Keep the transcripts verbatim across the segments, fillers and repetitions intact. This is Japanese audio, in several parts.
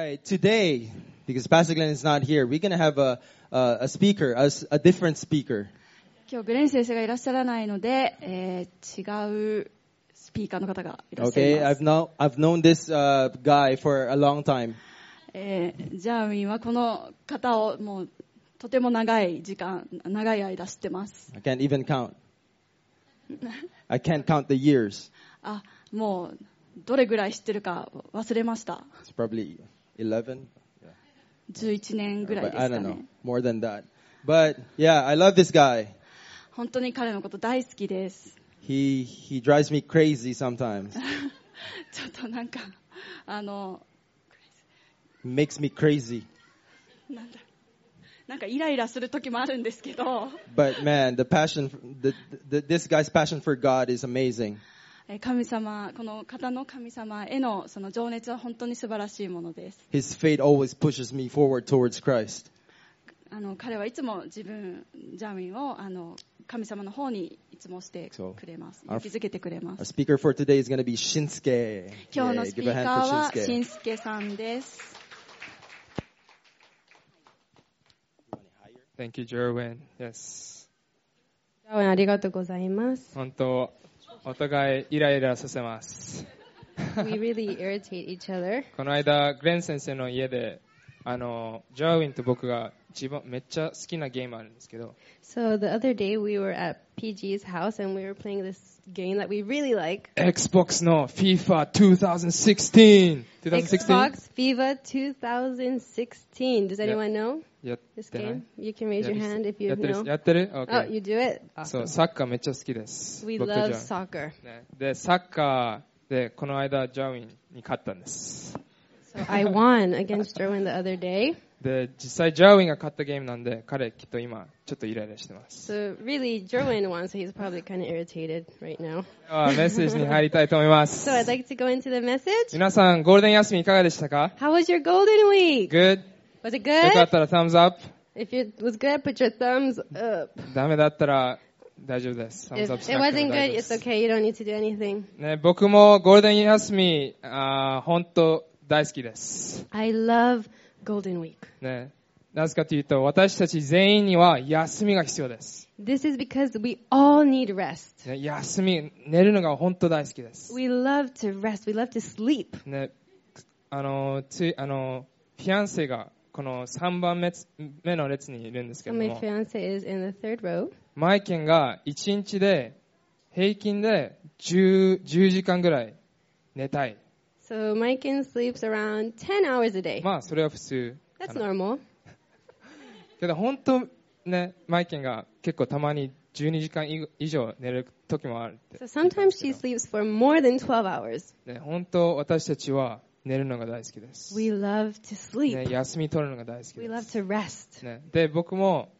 Alright, today, because Pastor Glenn is not here, we're going to have a, a, a speaker, a, a different speaker. 今日グレン先生がいらっしゃらないので、えー、違うスピーカーの方がいらっしゃい Okay, ます。 I've, know, I've known this uh, guy for a long time. えー、ジャーミンはこの方をもうとても長い時間、長い間知ってます。 I can't even count. I can't count the years. あ、もうどれぐらい知ってるか忘れました。 It's probably eleven. じゅういちねんぐらいです I か don't know, ね。 more than that. But yeah, I love this guy. 本当に彼のこと大好きです。 He he drives me crazy sometimes. ちょっとなんかあの He makes me crazy. なんだなんかイライラする時もあるんですけど。 But man, the passion, the, the, this guy's passion for God is amazing. 神様、この方の神様へのその情熱は本当に素晴らしいものです。 His faith always pushes me forward towards Christ. あの彼はいつも自分、ジャーミンをあの神様の方にいつもしてくれます。勇気づけてくれま Our す。 speaker for today is going to be Shinsuke. 今日の Yeah, スピ give a ー hand カー for は Shinsuke. しんすけさんです。 Thank you, Jerwin. Yes. ジャーウィンありがとうございます。 本当、お互いイライラさせます。 We really irritate each other. この間、グレン先生の家で、あの、ジャーウィンと僕が一番めっちゃ好きなゲームあるんですけど、 So the other day we were at P G's house and we were playing this game that we really like. Xbox の FIFA twenty sixteen。 Xbox FIFA twenty sixteen. Does anyone know やっ this てない game? You can raise your hand if や you ってる know. やってる Oh, ?OK。 you do it? そう、 Awesome. サッカーめっちゃ好きです。 We 僕と love ジャーウィン soccer. ねで、サッカーでこの間ジャーウィンに勝ったんです。 So I won against Jerwin the other day. で、実際ジャーウィンが勝ったゲームなんで、彼きっと今ちょっとイライラしてます。 So really, Jerwin won, so he's probably kind of irritated right now. あメッセージに入りたいと思います。 So I'd like to go into the message. 皆さん、ゴールデン休みいかがでしたか？ How was your golden week? Good? Was it よかっ good? たら thumbs up。 If it was good, put your thumbs up. ダメだったら大丈夫です。 If thumbs up し it なくて wasn't も good, 大丈夫で it's す。 okay. You don't need to do anything. ね、僕もゴールデン休み、あ本当大好きです。 I love Golden Week. ね、なぜかというと、私たち全員には休みが必要です。 This is because we all need rest. ね、休み、寝るのが本当大好きです。 We love to rest. We love to sleep. ね、あの、つい、あの、フィアンセがこのさんばんめ目の列にいるんですけ So ど my も、 fiance is in the third row. マイケンがいちにちで平均でじゅうじかんぐらい寝たい。 So Maiken sleeps around ten hours a day. まあそれは普通か That's な。 normal. けど本当ね、マイケンが結構たまにじゅうにじかん以上寝る時もあるって So sometimes she sleeps for more than twelve hours. ね、本当私たちは寝るのが大好きです。 We love to sleep. ね、休み取るのが大好き We で love す。 to rest. ね、で、僕も、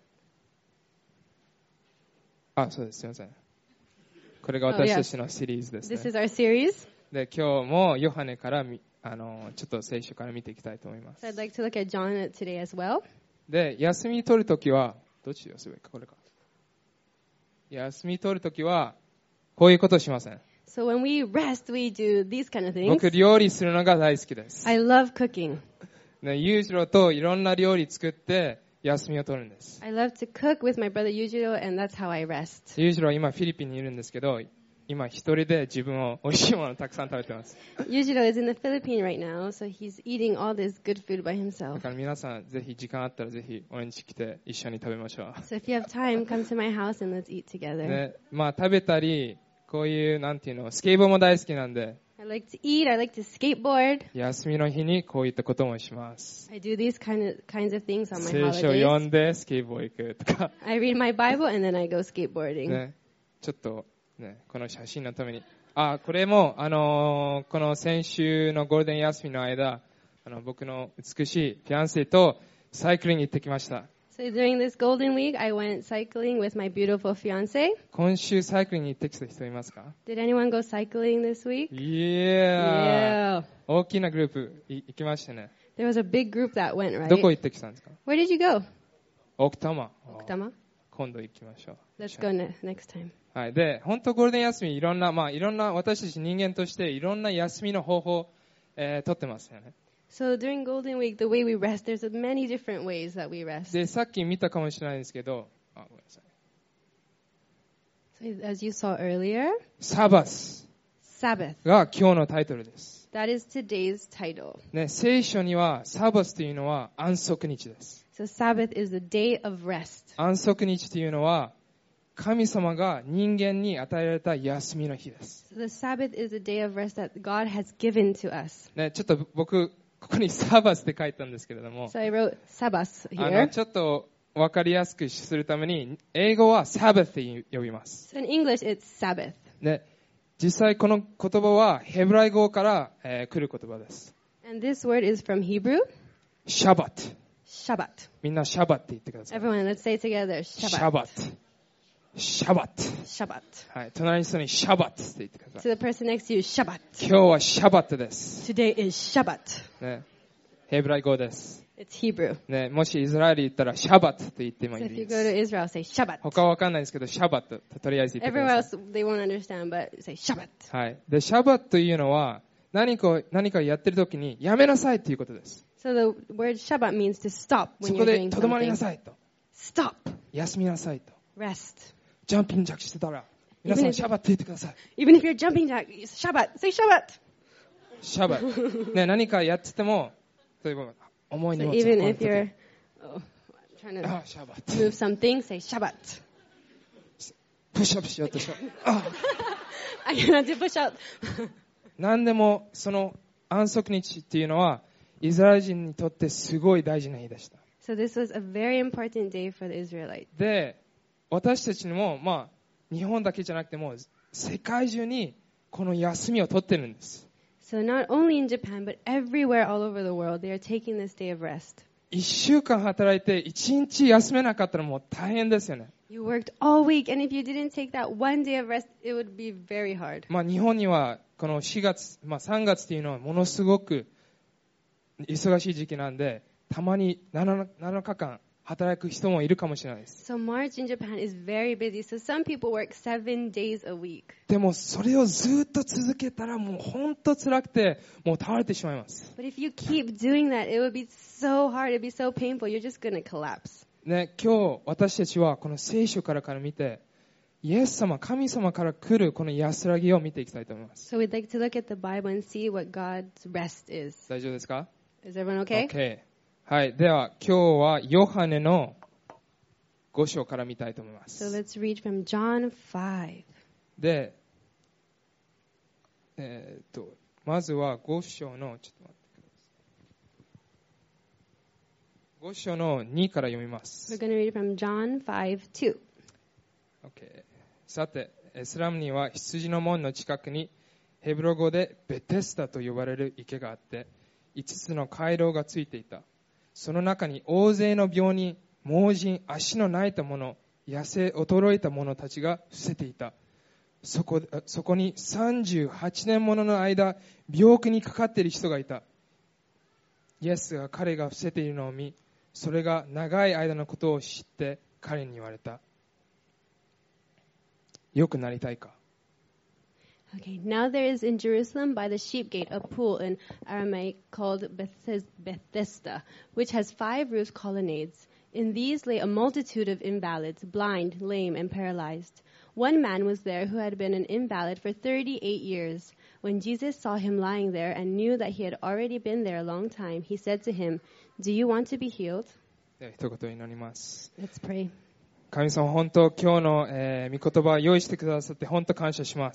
あ、そうです、すみません。これが私たちのシリーズです This ね。 is our series. で、今日もヨハネからみあのちょっと聖書から見ていきたいと思います。 So I'd like to look at John today as well. で、休み取るときは、どっちで休めばいいか、これか。休み取るときは、こういうことしません。 So when we rest, we do these kind of things. 僕、料理するのが大好きです。 I love cooking. ね、裕次郎といろんな料理作って休みを取るんです。 I love to cook with my brother Yujiro, and that's how I rest. 裕次郎は今フィリピンにいるんですけど、今一人で自分を美味しいものをたくさん食べてます。 Yujiro is in the Philippines right now, so he's eating all this good food by だ himself. から皆さんぜひ時間あったらぜひ俺ん家来て一緒に食べましょう。 So if you have time, come to my house and let's eat together. ね、まあ食べたり、こういうなんていうの、スケボーも大好きなんで、 I like to eat, I like to skateboard. 休みの日にこういったこともします。 I do these kind of kinds of things on my 聖書を読 holidays. んでスケボー行くとか、 I read my Bible and then I go skateboarding. ね、ちょっと、ね、この写真のために。あ、これも、あのーこの先週のゴールデン休みの間、あの僕の美しいフィアンセとサイクリング行ってきました。 So during this golden week, I went cycling with my beautiful fiance. 今週サイクリングに行ってきた人いますか？ Did anyone go cycling this week? いやー、 Yeah. 大きなグループい行きましたね。 There was a big group that went, どこ right? 行ってきたんですか？ Where did you go? 奥多摩。 Okutama? 今度行きましょう。 Let's go ne- next time. はい。で、本当ゴールデン休みいろんな、まあいろんな、私たち人間としていろんな休みの方法、えー、取ってますよね。 So during Golden Week, the way we rest, there's many different ways that we rest. で、さっき見たかもしれないんですけど、あ、ごめんなさい。 So as you saw earlier, サバス Sabbath. が今日のタイトルです。 That is today's title. ね、聖書にはサバスというのは安息日です。 So Sabbath is the day of rest. 安息日というのは神様が人間に与えられた休みの日です。 So the Sabbath is a day of rest that God has given to us. ね、ちょっと僕ここにサバスって書いたんですけれども、 So I wrote Sabbath あの here. ちょっとわかりやすくするために英語はサバスって呼びます。 So in English, it's Sabbath. で、実際この言葉はヘブライ語から、えー、来る言葉です。 And this word is from Hebrew. シャバット。 Shabbat. みんなシャバって言ってください。 Everyone, let's say it together. シ Shabbat. ャバット。シャバット。 Shabbat. はい、隣の人にシャバットって言ってください。 To the person next to you, Shabbat. 今日はシャバットです。 Today is Shabbat. ね、ヘブライ語です。 It's Hebrew. ね、もしイスラエル言ったらシャバットって言っても So い if い you で go す。 to Israel, say Shabbat. 他はわかんないですけど、シャバットととりあえず言ってく Everywhere ださ else, they won't understand, but say Shabbat. い。はい。で、シャバットというのは何か何かやってる時にやめなさいっていうことです。 So the word Shabbat means to stop when そ you're こで doing とどまりな something. さいと。 Stop. 休みなさいと。 Rest. ジャンピングジャックしてたら、皆さんシャバット言ってください。 Even if you're jumping jack, Shabbat. Say Shabbat. シャバット。ね、何かやってても、例えば重い荷 So 物を even 運ん if でて you're oh, trying to あ、シャバット。 move something, say Shabbat. プッシュアップしようとしよう。あ、 I cannot do push up. 何でもその安息日っていうのはイスラエル人にとってすごい大事な日でした。 So this was a very important day for the Israelites. で、私たちにも、まあ、日本だけじゃなくても世界中にこの休みを取ってるんです。 So not only in Japan, but everywhere all over the world, they are taking this day of rest. 一週間働いて一日休めなかったらもう大変ですよね。 You worked all week, and if you didn't take that one day of rest, it would be very hard. まあ、日本にはこのしがつ、まあ、さんがつっていうのはものすごく忙しい時期なんで、たまに 7, 7日間働く人もいるかもしれないです。 So March in Japan is very busy. So some people work seven days a week. でもそれをずっと続けたらもう本当辛くてもう倒れてしまいます。 But if you keep doing that, it would be so hard. It would be so painful. You're just going to collapse. ね、今日私たちはこの聖書からから見て、イエス様、神様から来るこの安らぎを見ていきたいと思います。 So we'd like to look at the Bible and see what God's rest is. 大丈夫ですか？ Is everyone okay? Okay。はい。では今日はヨハネのご章から見たいと思いま So す。 let's read from John five. で、えーっと、まずはご章の、ちょっと待ってください。ご章のにから読みま We're す。 going to read from John five two. Okay。さて、エスラムには羊の門の近くにヘブロ語でベテスダと呼ばれる池があって、いつつの回廊がついていた。その中に大勢の病人、盲人、足のないた者、痩せ衰えた者たちが伏せていた。そこ、そこにさんじゅうはちねんものの間、病気にかかっている人がいた。イエスが彼が伏せているのを見、それが長い間のことを知って彼に言われた。よくなりたいか。 Okay, now there is in Jerusalem by the sheep gate a pool in Aramaic called Bethes- Bethesda, which has five roofed colonnades. In these lay a multitude of invalids, blind, lame, and paralyzed. One man was there who had been an invalid for thirty-eight years. When Jesus saw him lying there and knew that he had already been there a long time, he said to him, "Do you want to be healed?" では一言祈ります。 Let's pray. 神様、本当今日の、えー、御言葉を用意してくださって本当感謝します。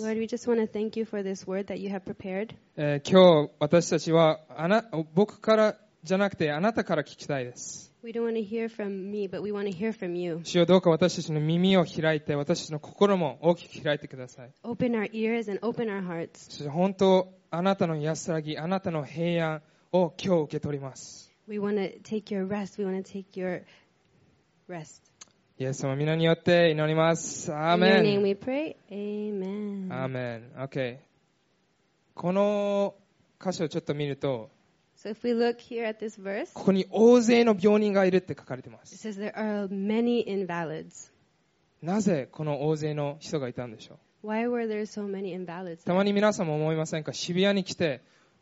Lord, we just want to thank you for this word that you have prepared. えー、今日私たちはあな僕からじゃなくてあなたから聞きたいです。 We don't want to hear from me, but we want to hear from you. 主よ、どうか私たちの耳を開いて、私たちの心も大きく開いてください。 Open our ears and open our hearts. そして本当あなたの安らぎ、あなたの平安を今日受け取ります。 We want to take your rest. We want to take your rest. イエス様皆によって祈ります。アー In your メ name ン。 we pray. Amen. アーメン。OK。この箇所をちょっと見ると、 So if we look here at this verse, ここに大勢の病人がいるって書かれていま it す。 says there are many invalids. なぜこの大勢の人がいたんでしょう。 Why were there so many invalids? たまに皆さんも思いませんか？渋谷に来て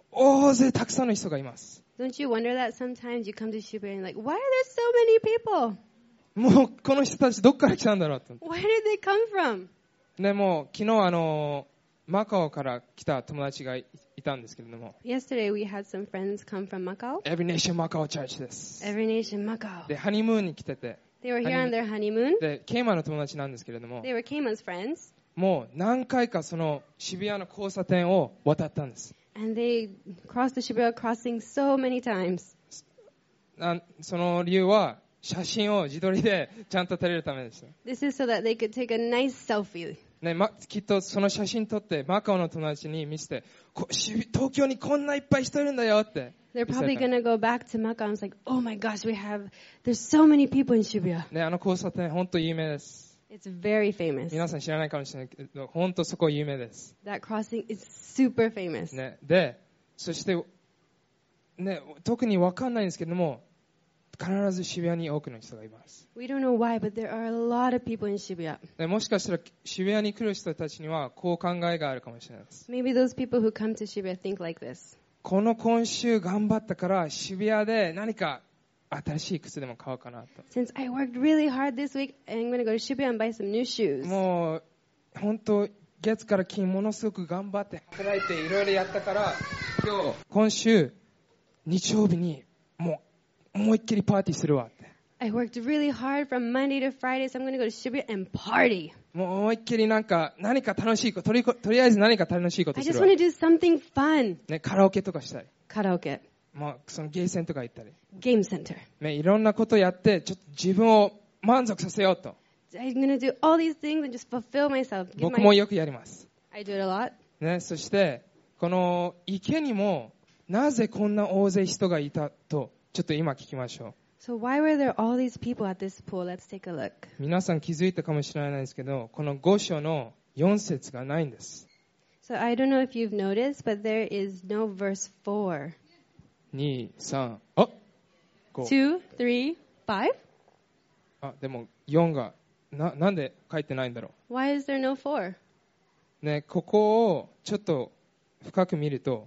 大勢たくさんの人がいます。 Don't you wonder that sometimes you come to Shibuya and like, why are there so many people? もうこの人たちどっから来たんだろうと。 Where did they come from? でも昨日あのマカオから来た友達がいたんですけれども。 Yesterday we had some friends come from Macau. Every Nation Macau Church です。 Every Nation Macau. でハニムーンに来てて。 They were here on their honeymoon. でケイマの友達なんですけれども。 They were Keima's friends. もう何回かその渋谷の交差点を渡ったんです。 And they crossed the Shibuya crossing so many times. なその理由は写真を自撮りでちゃんと撮れるためでした。 This is so that they could take a nice selfie. ねま、きっとその写真撮ってマカオの友達に見せてこ東京にこんないっぱい人いるんだよって。 They're probably going to go back to Macau and it's like, oh my gosh, we have, there's so many people in Shibuya. ね、あの交差点本当有名です。 It's very famous. 皆さん知らないかもしれないけど、本当そこ有名です。 That crossing is super famous. ね、で、そして、ね、特に分かんないんですけども、必ず渋谷に多くの人がいます。 We don't know why, but there are a lot of people in Shibuya. ね、もしかしたら渋谷に来る人たちにはこう考えがあるかもしれないです。 Maybe those people who come to Shibuya think like this. この今週頑張ったから渋谷で何か新しい靴でも買おうかなと。 Since I worked really hard this week, I'm going to go to Shibuya and buy some new shoes. もう本当月から金ものすごく頑張って働いていろいろやったから今日今週日曜日にもう思いっきりパーティーするわって。 I worked really hard from Monday to Friday, so I'm going to go to Shibuya and party. もう思いっきりなんか何か楽しいこととり、とりあえず何か楽しいことす I る just わ。 want to do something fun. ね、カラオケとかしたり。 カラオケ。 まあ、そのゲーセンとか行ったり、 Game center. ね、いろんなことやってちょっと自分を満足させようと。 I'm going to do all these things and just fulfill myself. 僕もよくやります。 I do it a lot. ね、そしてこの池にもなぜこんな大勢人がいたとちょっと今聞きましょう。 So why were there all these people at this pool? Let's take a look. 皆さん気づいたかもしれないですけど、このご章のよん節がないんです。 So I don't know if you've noticed, but there is no verse four. に、さん、あ、ご。 two, three, five? あ、でもよんがな、なんで書いてないんだろう。 Why is there no four? ね、ここをちょっと深く見ると、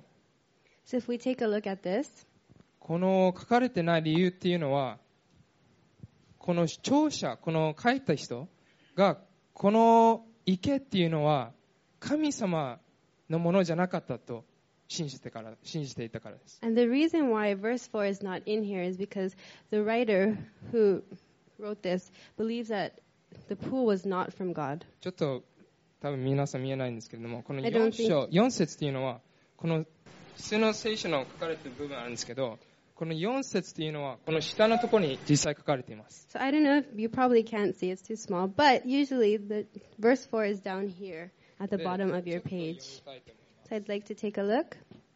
So if we take a look at this, この書かれてない理由っていうのは、この聴者、この書いた人が、この池っていうのは神様のものじゃなかったと信じてから、信じていたからです。 and the reason why verse four is not in here is because the writer who wrote this believes that the pool was not from God. ちょっと多分皆さん見えないんですけれども、この I よん don't think- 章、よん節っていうのは、この普通の聖書の書かれている部分あるんですけど、このよん節っていうのは、この下のところに実際書かれています。 So I don't know if you probably can't see, it's too small, but usually the verse four is down here at the で bottom of ちょ your っと読み page. たいと思います。 So I'd like to take a look.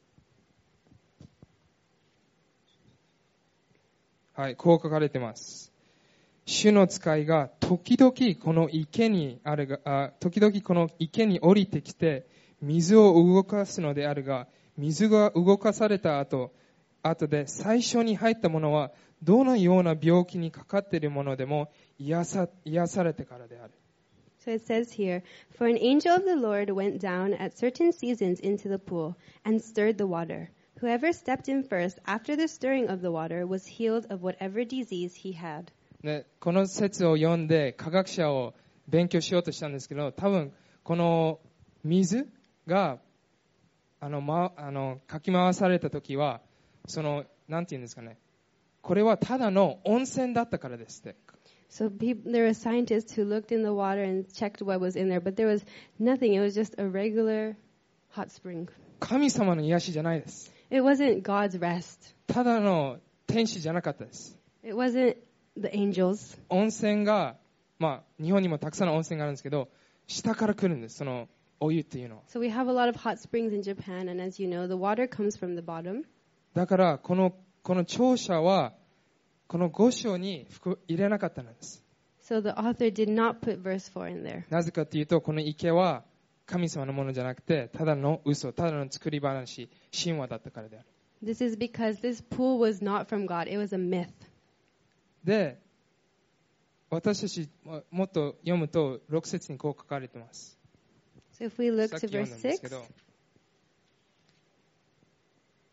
はい、こう書かれています。主の使いが時々この池にあるが、あ、時々この池に降りてきて水を動かすのであるが、水が動かされた後、後で最初に入ったものはどのような病気にかかっているものでも癒さ、癒されてからである。 So it says here, For an angel of the Lord went down at certain seasons into the pool and stirred the water. Whoever stepped in first after the stirring of the water was healed of whatever disease he had. ね、この説を読んで科学者を勉強しようとしたんですけど、多分この水があの、ま、あのかき回された時はそのなんていうんですかね、これはただの温泉だったからですって。 So people, there were scientists who looked in the water and checked what was in there, but there was nothing. It was just a regular hot spring. 神様の癒しじゃないです。 It wasn't God's rest. ただの天使じゃなかったです。 It wasn't the angels. 温泉が、まあ、日本にもたくさんの温泉があるんですけど、下から来るんです、そのお湯っていうのは。 So we have a lot of hot springs in Japan, and as you know, the water comes from the bottom. だからこのこの聴者はこのご章に入れなかったんです。 So the author did not put verse four in there. なぜかというと、この池は神様のものじゃなくて、ただの嘘、ただの作り話、神話だったからである。 This is because this pool was not from God. It was a myth. で、私たちもっと読むとろく節にこう書かれています。 So if we look さっ to き読ん verse だんですけ six, ど、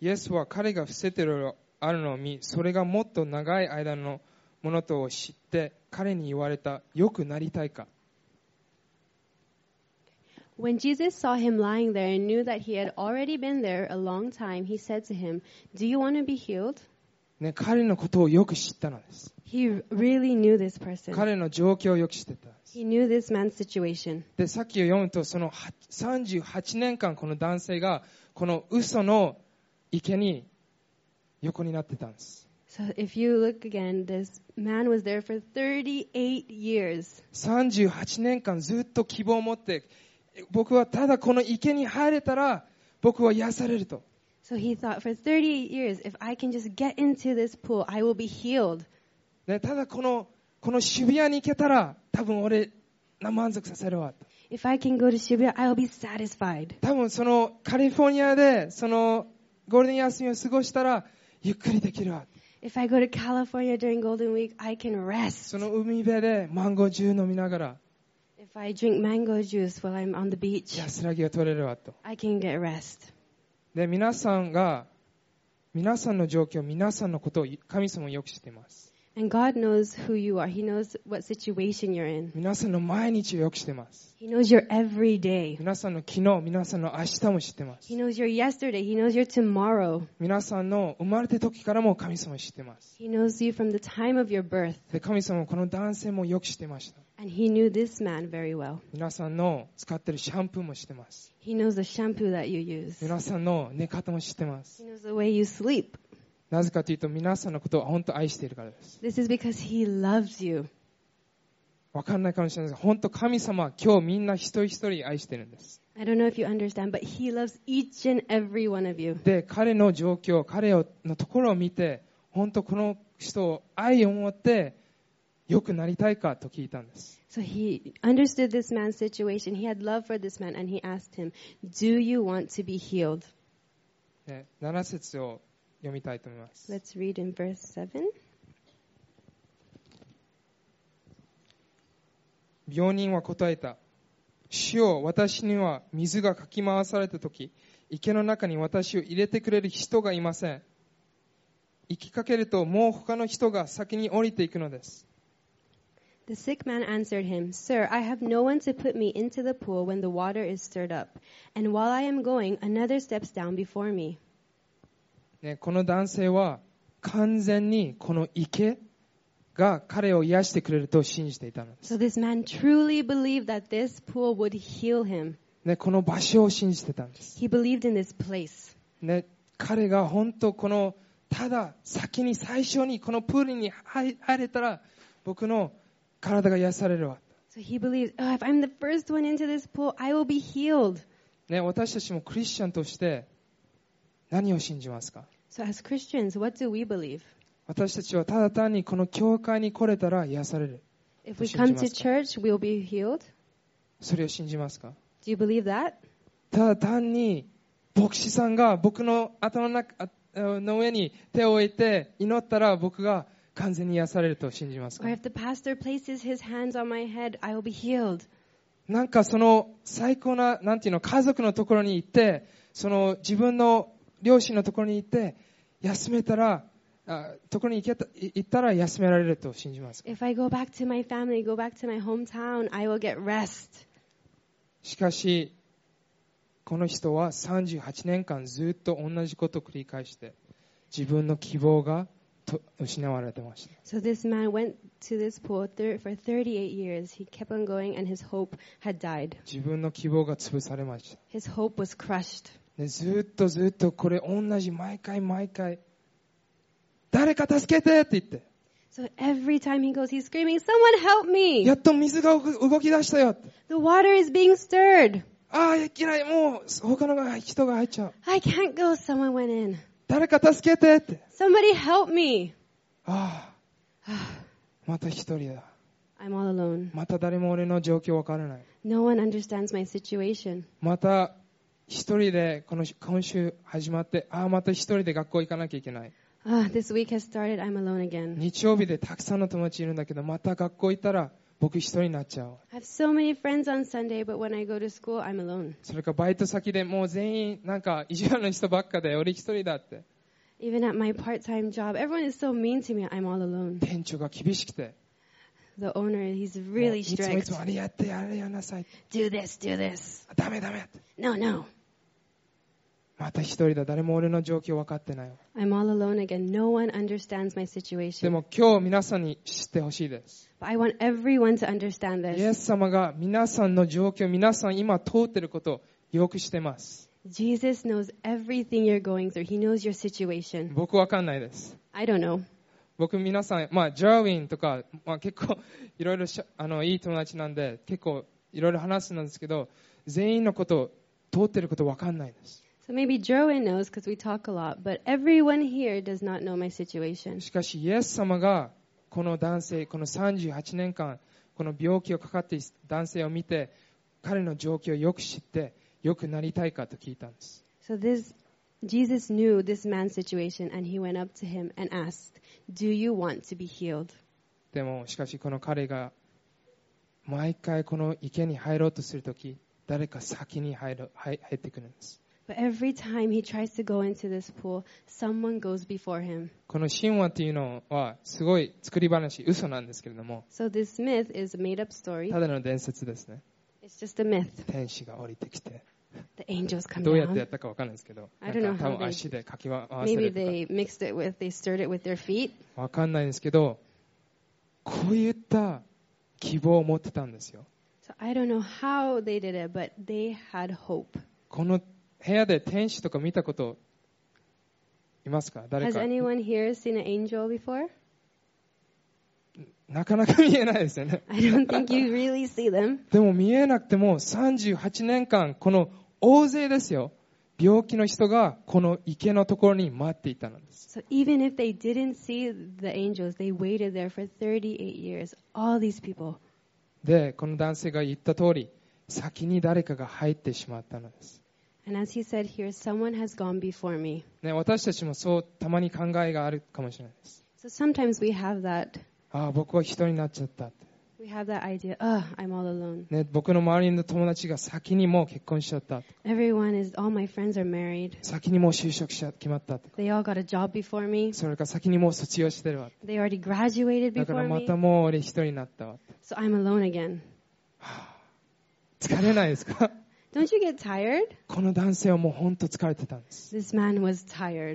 イエスは彼が伏せているあるのを見、それがもっと長い間のものとを知って、彼に言われた。よくなりたいか。 When Jesus saw him lying there and knew that he had already been there a long time, he said to him, "Do you want to be healed?" ね、彼のことをよく知ったのです。 He really knew this person. 彼の状況をよく知ってたんです。 He knew this man's situation. で、さっきを読むと、そのさんじゅうはちねんかんこの男性がこの嘘の池に横になってたんです。 So if you look again, this man was there for thirty-eight years. さんじゅうはちねんかんずっと希望を持って、僕はただこの池に入れたら僕は癒されると。 So he thought, for thirty-eight years, if I can just get into this pool, I will be healed. ね、ただこのこの渋谷に行けたら多分俺満足させるわと。 If I can go to Shibuya, I will be satisfied. 多分そのカリフォルニアでそのゴールデン休みを過ごしたらゆっくりできるわ。 If I go to California during Golden Week, I can rest. その海辺でマンゴージュース飲みながら If I drink mango juice while I'm on the beach, 安らぎが取れるわと。 I can get rest. で、皆さんが皆さんの状況、皆さんのことを神様はよく知っています。 And God knows who you are. He knows what situation you're in. 皆さんの毎日をよく知っています。 He knows your every day. 皆さんの昨日、皆さんの明日も知っています。 He knows your yesterday. He knows your tomorrow. 皆さんの生まれた時からも神様を知っています。 He knows you from the time of your birth. で、神様はこの男性もよく知っていました。 And he knew this man very well. 皆さんの使っているシャンプーも知っています。 He knows the shampoo that you use. 皆さんの寝方も知っています。 He knows the way you sleep. なぜかというと皆さんのことを本当愛しているからです。 This is because he loves you. わかんないかもしれないですが、本当神様は今日みんな一人一人愛しているんです。 I don't know if you understand, but he loves each and every one of you. で、彼の状況、彼のところを見て、本当この人を愛を持って良くなりたいかと聞いたんです。 So he understood this man's situation. He had love for this man, and he asked him, "Do you want to be healed?" ね、なな節を読みたいと思います。 Let's read in verse seven. 病人は答えた。主よ、私には水がかき回されたとき、池の中に私を入れてくれる人がいません。行きかけると、もう他の人が先に降りていくのです。 The sick man answered him, "Sir, I have no one to put me into the pool when the water is stirred up, and while I am going, another steps down before me." ね、この男性は完全にこの池が彼を癒してくれると信じていたのです。 So this man truly believed that this pool would heal him. ね、この場所を信じてたんです。 He believed in this place. ね、彼が本当このただ先に最初にこのプールに入れたら僕の体が癒されるわ。 So he believes, oh, if I'm the first one into this pool, I will be healed. ね、私たちもクリスチャンとして何を信じますか？ So as Christians, what do we believe? 私たちはただ単にこの教会に来れたら癒される。 If we come to church, we'll be healed. それを信じますか？ Do you believe that? ただ単に牧師さんが僕の頭の中の上に手を置いて祈ったら僕が完全に癒されると信じますか？ Or if the pastor places his hands on my head, I will be healed. なんかその最高な、なんていうの、家族のところに行って、その自分の両親のところに行って、休めたら、あところに行けた行ったら休められると信じますか？ If I go back to my family, go back to my hometown, I will get rest. しかし、この人はさんじゅうはちねんかんずっと同じことを繰り返して、自分の希望がと失われてました。 So this man went to this pool thir- for thirty-eight years. He kept on going and his hope had died. 自分の希望が潰されました。 His hope was crushed. ね、ずっとずっとこれ同じ毎回毎回誰か助けてって言って、 So every time he goes, he's screaming, "Someone help me! やっと水が動き出したよって、 The water is being stirred. ああいけない、もう他の人が入っちゃう、 I can't go." Someone went in. 誰か助けてって、 Somebody help me. ああまた一人だ、 I'm all alone. また誰も俺の状況わからない、 No one understands my situation. また一人でこの今週始まって、ああまた一人で学校行かなきゃいけない、 Ah, this week has started. I'm alone again. 日曜日でたくさんの友達いるんだけど、また学校行ったら僕一人になっちゃう。 I have so many friends on Sunday, but when I go to school, I'm alone. それからバイト先でもう全員なんか意地悪な人ばっかで俺一人だって。 Even at my part-time job, everyone is so mean to me. I'm all alone. 店長が厳しくて。 The owner, he's really いつもい strict. つもあれやってあれやなさい。 Do this, do this. ダメダメ。 No, no. また一人だ。誰も俺の状況分かってないわ。 I'm all alone again. No one understands my で situation. も今日皆さんに知ってほしいです。 But I want everyone to understand イエ this. ス様が皆さんの状況、皆さん今通っていることをよく知ってます。 Jesus knows everything you're going through. He knows your situation. 僕わかんないです。 I don't know. 僕皆さん、まあジャーウィンとか、まあ結構いろいろしあのいい友達なんで結構いろいろ話すんですけど、全員のこと通っていることわかんないです。 So maybe Jerwin knows because we talk a lot, but everyone here does not know my situation. しかしイエス様がこの男性、このさんじゅうはちねんかんこの病気をかかっている男性を見て、彼の状況をよく知ってよくなりたいかと聞いたんです。 So this Jesus knew this man's situation, and he went up to him and asked, "Do you want to be healed?" でもしかしこの彼が毎回この池に入ろうとするとき、誰か先に入る入入ってくるんです。 But every time he tries to go into this pool, someone goes before him. この神話というのはすごい作り話、嘘なんですけれども、 So this myth is a made-up story. ただの伝説ですね。 It's just a myth. 天使が降りてきて、 The angels come どうやってやっ down. たかわかんないですけど、 I な don't ん know か多 how 分 they- 足でかきわ合わせ Maybe るとか they mixed it with, they stirred it with their feet. わかんないんですけど、こういった希望を持ってたんですよ。 So I don't know how they did it, but they had hope. この部屋で天使とか見たこといますか？誰 Has か anyone here seen an angel before? なかなか見えないですよね。 I don't think you really see them. でも見えなくてもさんじゅうはちねんかんこの大勢ですよ、病気の人がこの池のところに待っていたのです。 So even if they didn't see the angels, they waited there for thirty-eight years. All these people. でこの男性が言った通り、先に誰かが入ってしまったのです。 And as he said here, someone has gone before me. ね、私たちもそうたまに考えがあるかもしれないです。 So sometimes we have that. ああ、僕は一人になっちゃったって、 We have that idea, oh, I'm all alone. ね、僕の周りの友達が先にもう結婚しちゃった、 Everyone is, all my friends are married. 先にもう就職し決まったとか、 They all got a job before me. それから先にもう卒業してるわ、 They already graduated だから before ま me. たもう俺一人になったわ。 So I'm alone again. 疲れないですか？ Don't you get tired? この男性はもう本当疲れてたんです。 This man was tired.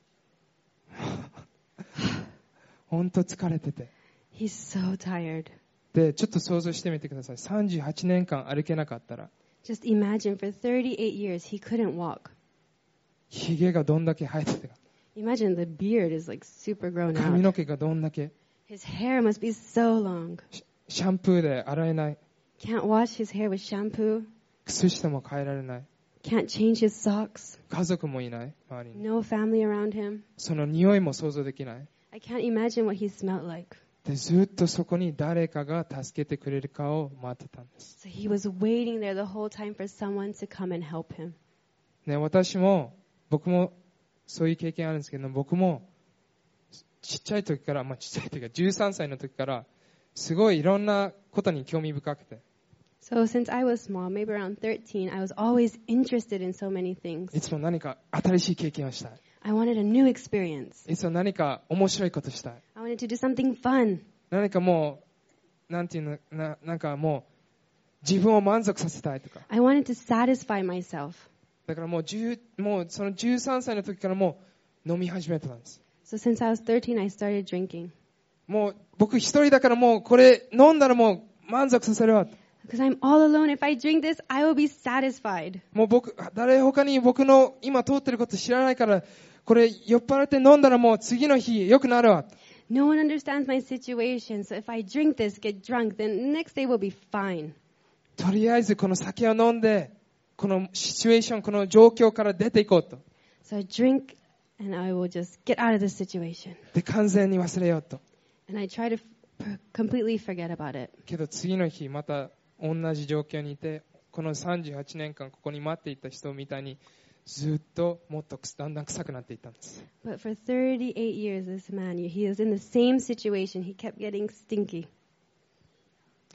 本当疲れてて。 He's so tired. で、ちょっと想像してみてください。さんじゅうはちねんかん歩けなかったら、 Just imagine for thirty-eight years he couldn't walk. ひげがどんだけ生えてたか、 Imagine the beard is like super grown 髪 out. の毛がどんだけ、 His hair must be so long. シシャンプーで洗えない、 Can't wash his hair with shampoo. 靴下も変えられない、 Can't change his socks. 家族もいない、周りに。 No family around him. その匂いも想像できない。 I can't imagine what he smelled like. で、ずっとそこに誰かが助けてくれるかを待ってたんです。 So he was waiting there the whole time for someone to come and help him. ね、私も、僕もそういう経験あるんですけど、僕もちっちゃい時から、まあちっちゃい時からじゅうさんさいの時からすごいいろんなことに興味深くて、 So since I was small, maybe around thirteen, I was always interested in so many things. いつも何か新しい経験をしたい。 I wanted a new experience. いつも何か面白いことしたい。 I wanted to do something fun. 何かもう、なんていうの、な、なんかもう自分を満足させたいとか。 I wanted to satisfy myself. だからもう10、もうそのじゅうさんさいの時からもう飲み始めてたんです。 So since I was thirteen, I started drinking. もう僕一人だからもうこれ飲んだらもう満足させるわ。 Because I'm all alone. If I drink this, I will be satisfied. もう僕、誰他に僕の今通ってること知らないから、これ酔っ払って飲んだらもう次の日良くなるわ。 No one understands my situation. So if I drink this, get drunk, then the next day will be fine. とりあえずこの酒を飲んで、このシチュエーション、この状況から出ていこうと。 So I drink and I will just get out of this situation. で、完全に忘れようと。 And I try to f- completely forget about it. けど次の日また同じ状況にいて、このさんじゅうはちねんかんここに待っていた人みたいにずっともっとだんだん臭くなっていったんです。 But for thirty-eight years, this man, he was in the same situation. He kept getting stinky.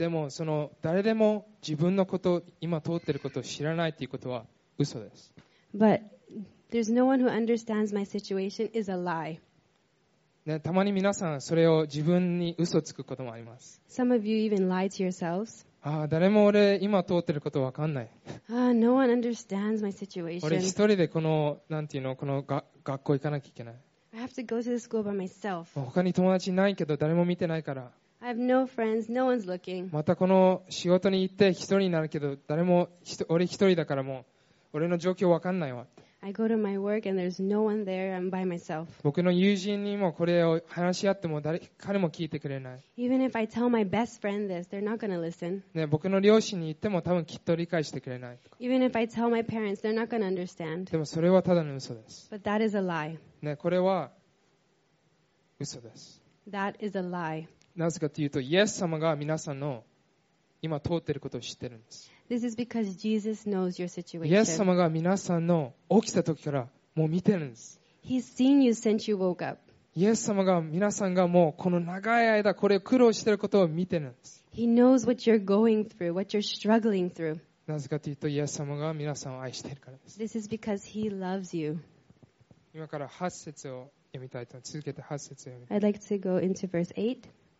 でもその誰でも自分のこと、今通っていることを知らないということは嘘です。 But there's no one who understands my situation is a lie. ね、たまに皆さんそれを自分に嘘つくこともあります。 Some of you even lie to yourselves. ああ、誰も俺今通っていることわかんない。 Ah, no one understands my situation. 俺一人でこのなんていうのこのが学校行かなきゃいけない。 I have to go to the school by myself. 他に友達いないけど誰も見てないから。 I have no friends, no one's looking. またこの仕事に行って一人になるけど誰も俺一人だからもう俺の状況わかんないわ。 I go to my work and there's no one there. I'm by myself. 僕の友人にもこれを話し合っても誰彼も聞いてくれない。 Even if I tell my best friend this, they're not going to listen. ね、僕の両親に言っても多分きっと理解してくれない。 Even if I tell my parents, they're not going to understand. でもそれはただの嘘です。 But that is a lie. ね、これは嘘です。 That is a lie. なぜかというと、イエス様が皆さんの今通っていることを知ってるんです。 This is because Jesus knows your situation. イエス様が皆さんの起きた時からもう見てるんです。 He's seen you since you woke up. イエス様が皆さんがもうこの長い間これを苦労していることを見てるんです。 He knows what you're going through, what you're struggling through. なぜかというと、イエス様が皆さんを愛しているからです。 This is because He loves you. 今からはち節を読みたいと思います。続けてはち節を読みたい。 I'd like to go into verse eight.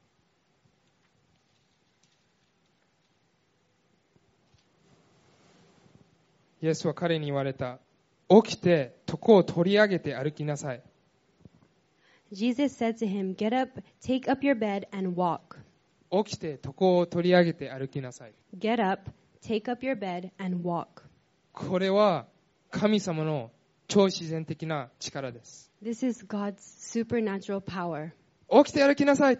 イエスは彼に言われた。起きて床を取り上げて歩きなさい。 Jesus said to him, Get up, take up your bed and walk. 起きて床を取り上げて歩きなさい。 Get up, take up your bed and walk. これは神様の超自然的な力です。 This is God's supernatural power. 起きて歩きなさいって。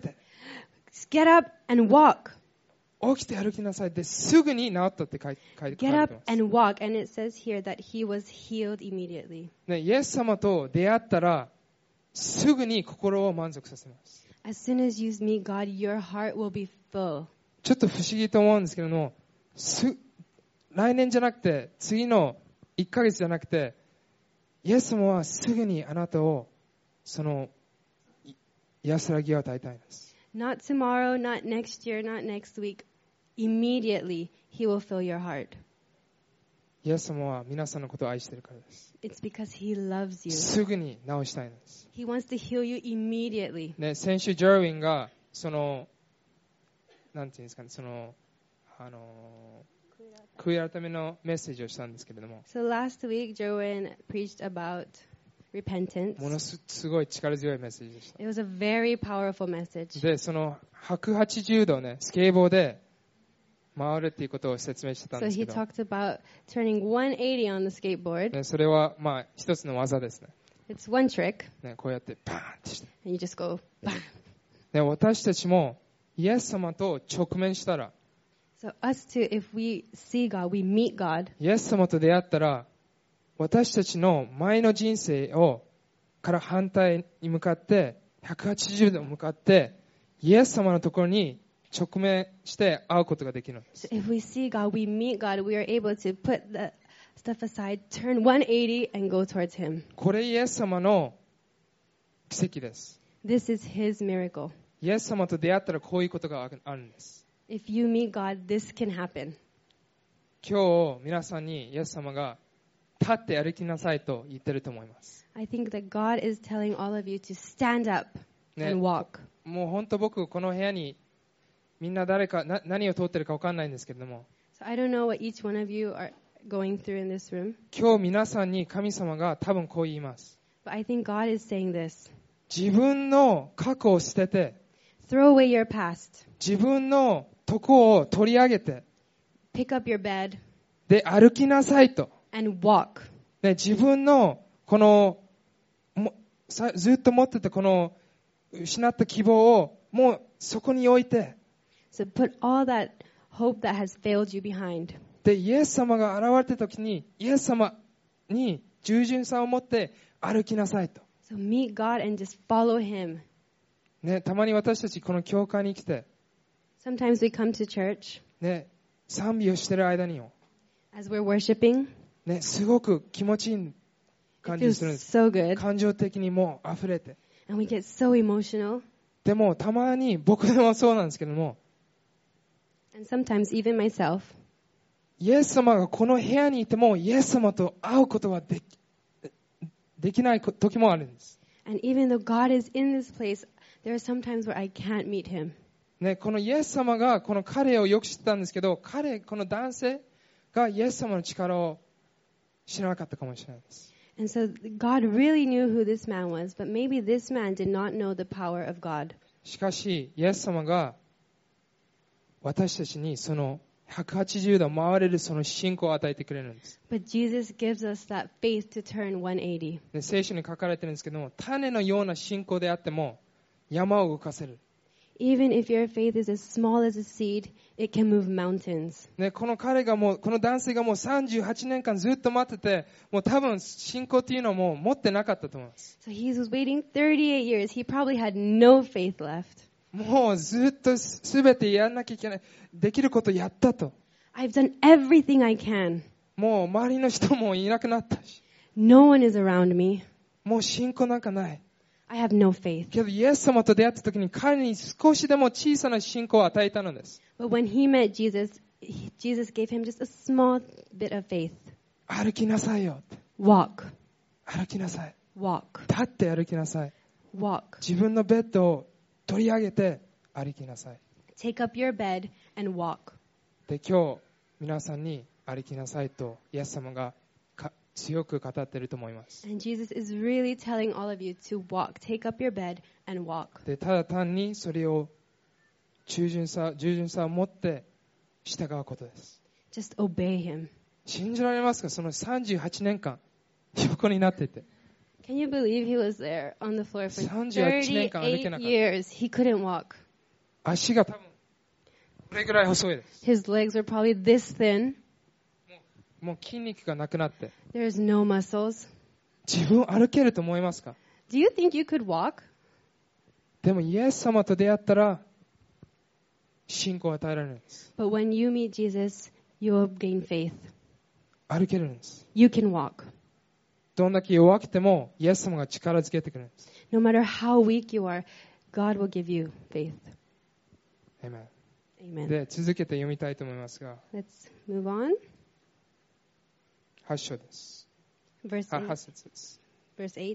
Get up and walk. 起きて歩きなさいってすぐに治ったって書いてあります。 Get up and walk. And it says here that he was healed immediately. ね、イエス様と出会ったらすぐに心を満足させます。 As soon as you meet God, your heart will be full. ちょっと不思議と思うんですけども、す来年じゃなくて次のいっかげつじゃなくて、イエス様はすぐにあなたをその安らぎを与えたいんです。 Not tomorrow, not next year, not next week. Immediately, He will fill your heart. イエス様は皆さんのことを愛しているからです。 It's because He loves you. すぐに治したいんです。 He wants to heal you immediately. ね、先週ジョーウィンがそのなんていうんですかね、そのあの悔い改めのメッセージをしたんですけれども。 So last week, Joanne preached about repentance. ものすごい力強いメッセージでした。 It was a very powerful message. で、そのひゃくはちじゅうどね、スケボーで回るっていうことを説明してたん So ですけ he ど、 talked about turning one eighty on the skateboard. ね、それはまあ一つの技ですね。 It's one trick, ね、こうやってバーンってして。 and you just go bang. ね、私たちもイエス様と直面したら、 So us too, if we see God, we meet God. イエス様と出会ったら、私たちの前の人生をから反対に向かってひゃくはちじゅうど向かってイエス様のところに直面して会うことができるんです。 So if we see God, we meet God, we are able to put the stuff aside, turn one eighty and go towards Him. これイエス様の奇跡です。 This is His miracle. イエス様と出会ったらこういうことがあるんです。 If you meet God, this can happen. 今日皆さんにイエス様が立って歩きなさいと言ってると思います。 I think that God is telling all of you to stand up ね、 and walk. もう本当僕この部屋にみんな誰かな何を通ってるか分かんないんですけれども、 So I don't know what each one of you are going through in this room, 今日皆さんに神様が多分こう言います。 but I think God is saying this. 自分の過去を捨てて、 Throw away your past. 自分の床を取り上げて、 Pick up your bed で歩きなさいと。 and walk. ね、自分のこのもさずっと持ってたこの失った希望をもうそこに置いて、 So put all that hope that has failed you behind. でイエス様が現れた時にイエス様に従順さを持って歩きなさいと。 So meet God and just follow Him. ね、たまに私たちこの教会に来て、 Sometimes we come to church ね、賛美をしている間によ、 as we're worshiping. ね、すごく気持ちいい It 感じ feels するんです。 so good. 感情的にもう溢れて。 And we get so emotional. でもたまに僕でもそうなんですけども、 And sometimes even myself, イエス様がこの部屋にいてもイエス様と会うことはでき、できない時もあるんです。 and even though God is in this place, there are some times where I can't meet him. ね、このイエス様がこの彼をよく知ってたんですけど、彼、この男性がイエス様の力を知らなかったかもしれないです。 And so God really knew who this man was, but maybe this man did not know the power of God. しかし、イエス様が私たちにそのひゃくはちじゅうど回れるその信仰を与えてくれるんです。 But Jesus gives us that faith to turn one eighty. で、聖書に書かれてるんですけども、種のような信仰であっても山を動かせる。 Even if your faith is as small as a seed, it can move mountains. ね、この彼がもう、この男性がもうさんじゅうはちねんかんずっと待ってて、もう多分信仰っていうのはもう持ってなかったと思います。 So he was waiting thirty-eight years. He probably had no faith left. もうずっとすべてやんなきゃいけない。できることやったと。 I've done everything I can. もう周りの人もいなくなったし。 No one is around me. もう信仰なんかない。 I have no faith. けどイエス様と出会った時に彼に少しでも小さな信仰を与えたのです。 But when he met Jesus, he, Jesus gave him just a small bit of faith. 歩きなさいよ。 Walk. 歩きなさい。 Walk. 立って歩きなさい。 Walk. 自分のベッドを取り上げて歩きなさい。 Take up your bed and walk. で、今日皆さんに歩きなさいとイエス様が強く語っていると思います。 And Jesus is really telling all of you to walk. Take up your bed and walk. で、ただ単にそれを従順さ、従順さを持って従うことです。 Just obey him. 信じられますか？そのさんじゅうはちねんかん横になっていて。 Can you believe he was there on the floor for thirty-eight years? He couldn't walk. 足が多分これぐらい細いです。 His legs were probably this thin. もう筋肉がなくなって。 There's no muscles. 自分歩けると思いますか？ Do you think you could walk? でもイエス様と出会ったら信仰を与えられるんです。 But when you meet Jesus, you will gain faith. 歩けるんです。 You can walk. どんだけ弱くてもイエス様が力づけてくれるんです。 No matter how weak you are, God will give you faith. Amen. Amen. で、続けて読みたいと思いますが、 Let's move on. はち章です。 Verse あ、 eight. はち節です。 Verse eight.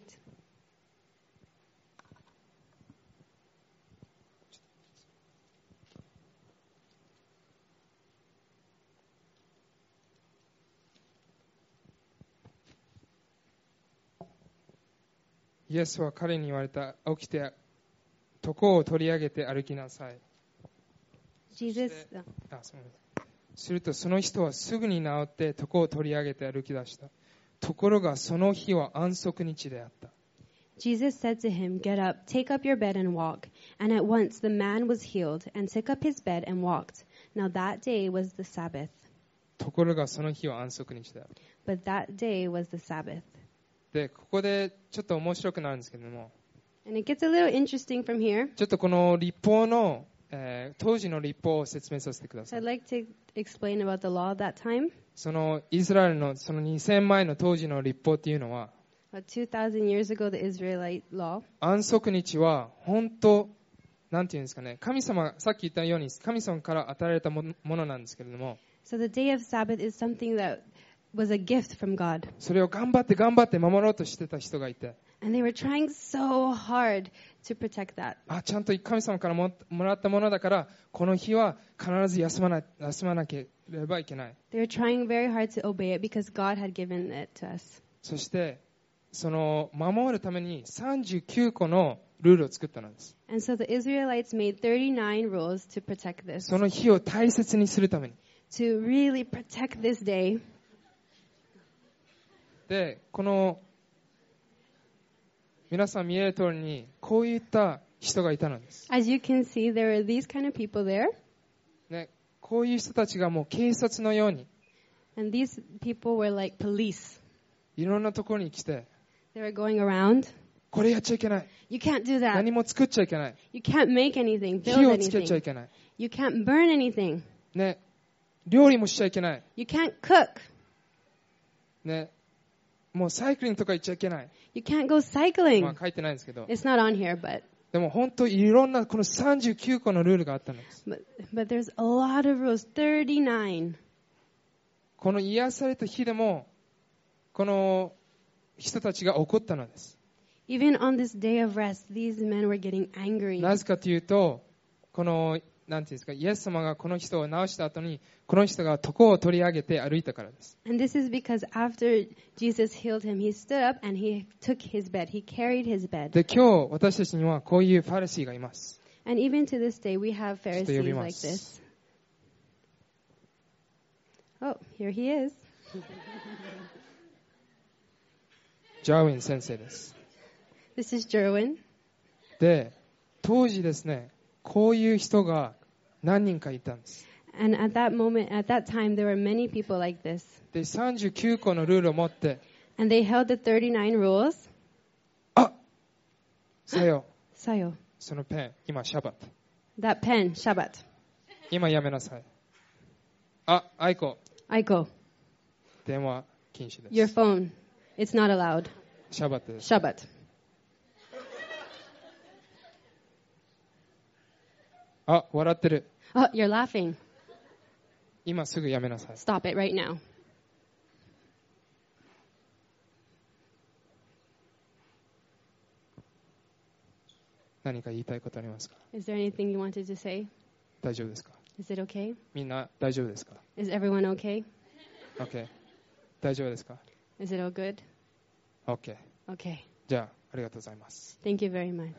イエスは彼に言われた。起きて床を取り上げて歩きなさい。 Jesus. あ、そうです。するとその人はすぐに治って床を取り上げて歩き出した。ところがその日は安息日であった。 Jesus said to him, Get up, take up your bed and walk. And at once the man was healed and took up his bed and walked. Now that day was the Sabbath. ところがその日は安息日であった。 But that day was the Sabbath. で、ここでちょっと面白くなるんですけども、 And it gets a little interesting from here. ちょっとこの律法の、えー、当時の律法を説明させてくださ So い。 I'd like to explain about the law of that time. そのイスラエルのそのにせんまえの当時の律法っていうのは、 About two thousand years ago, the Israelite law. 安息日は本当、なんていうんですかね、神様、さっき言ったように神様から与えられたものなんですけれども、 So the day of Sabbath is something that was a gift from God. それを頑張って頑張って守ろうとしてた人がいて、 And they were trying so hard to protect that. あ、ちゃんと神様から も, もらったものだからこの日は必ず休まな休まなければいけない。 They were trying very hard to obey it because God had given it to us. そしてその守るためにさんじゅうきゅうこのルールを作ったのです。 And so the Israelites made thirty-nine rules to protect this. その日を大切にするために。 To really protect this day. で、この皆さん見える通りにこういった人がいたのです。 As you can see, there are these kind of people there. ね、こういう人たちがもう警察のように And these people were like police. いろんなところに来て、 They were going around. これやっちゃいけない。 You can't do that. 何も作っちゃいけない。 You can't make anything, 火 build をつけちゃい anything. けない。 You can't burn anything. ね、料理もしちゃいけない。 You can't cook. ね、もうサイクリングとか行っちゃいけない。 You can't go まあ cycling. 書いてないんですけど。 It's not on here, but でも本当いろんなこのさんじゅうきゅうこのルールがあったんです。 But, but there's a lot of rules, thirty-nine. この癒された日でも、この人たちが怒ったのです。 Even on this day of rest, these men were getting angry. なぜかというと、この、なんていうんですか、イエス様がこの人を治した後に、この人が床を取り上げて歩いたからです。 And this is because after Jesus healed him, he stood up and he took his bed. He carried his bed. で、今日私たちにはこういうファリシーがいます。 And even to this day, we have ちょっと呼び Pharisees ま like す。 this. Oh, here he is. ジャーウィン先生です。 This is Jerwin. で、当時ですね、こういう人が何人かいたんです。 And at that moment, at that time, there were many people like this. で、さんじゅうきゅうこのルールを持って、 And they held the thirty-nine rules. あ、さよ、 Sayo. そのペン、今シャバット。 That pen, Shabbat. 今やめなさい。あ、アイコ、 Aiko. 電話禁止です。 Your phone. It's not allowed. シャバットです。 Shabbat. あ、笑ってる。 Oh, you're laughing. 今すぐやめなさい。 Stop it right now. 何か言いたいことありますか？ Is there anything you wanted to say? 大丈夫ですか？ Is it okay? みんな大丈夫ですか？ Is everyone okay? OK。大丈夫ですか？ Is it all good? OK。 Okay. じゃあ、ありがとうございます。 Thank you very much.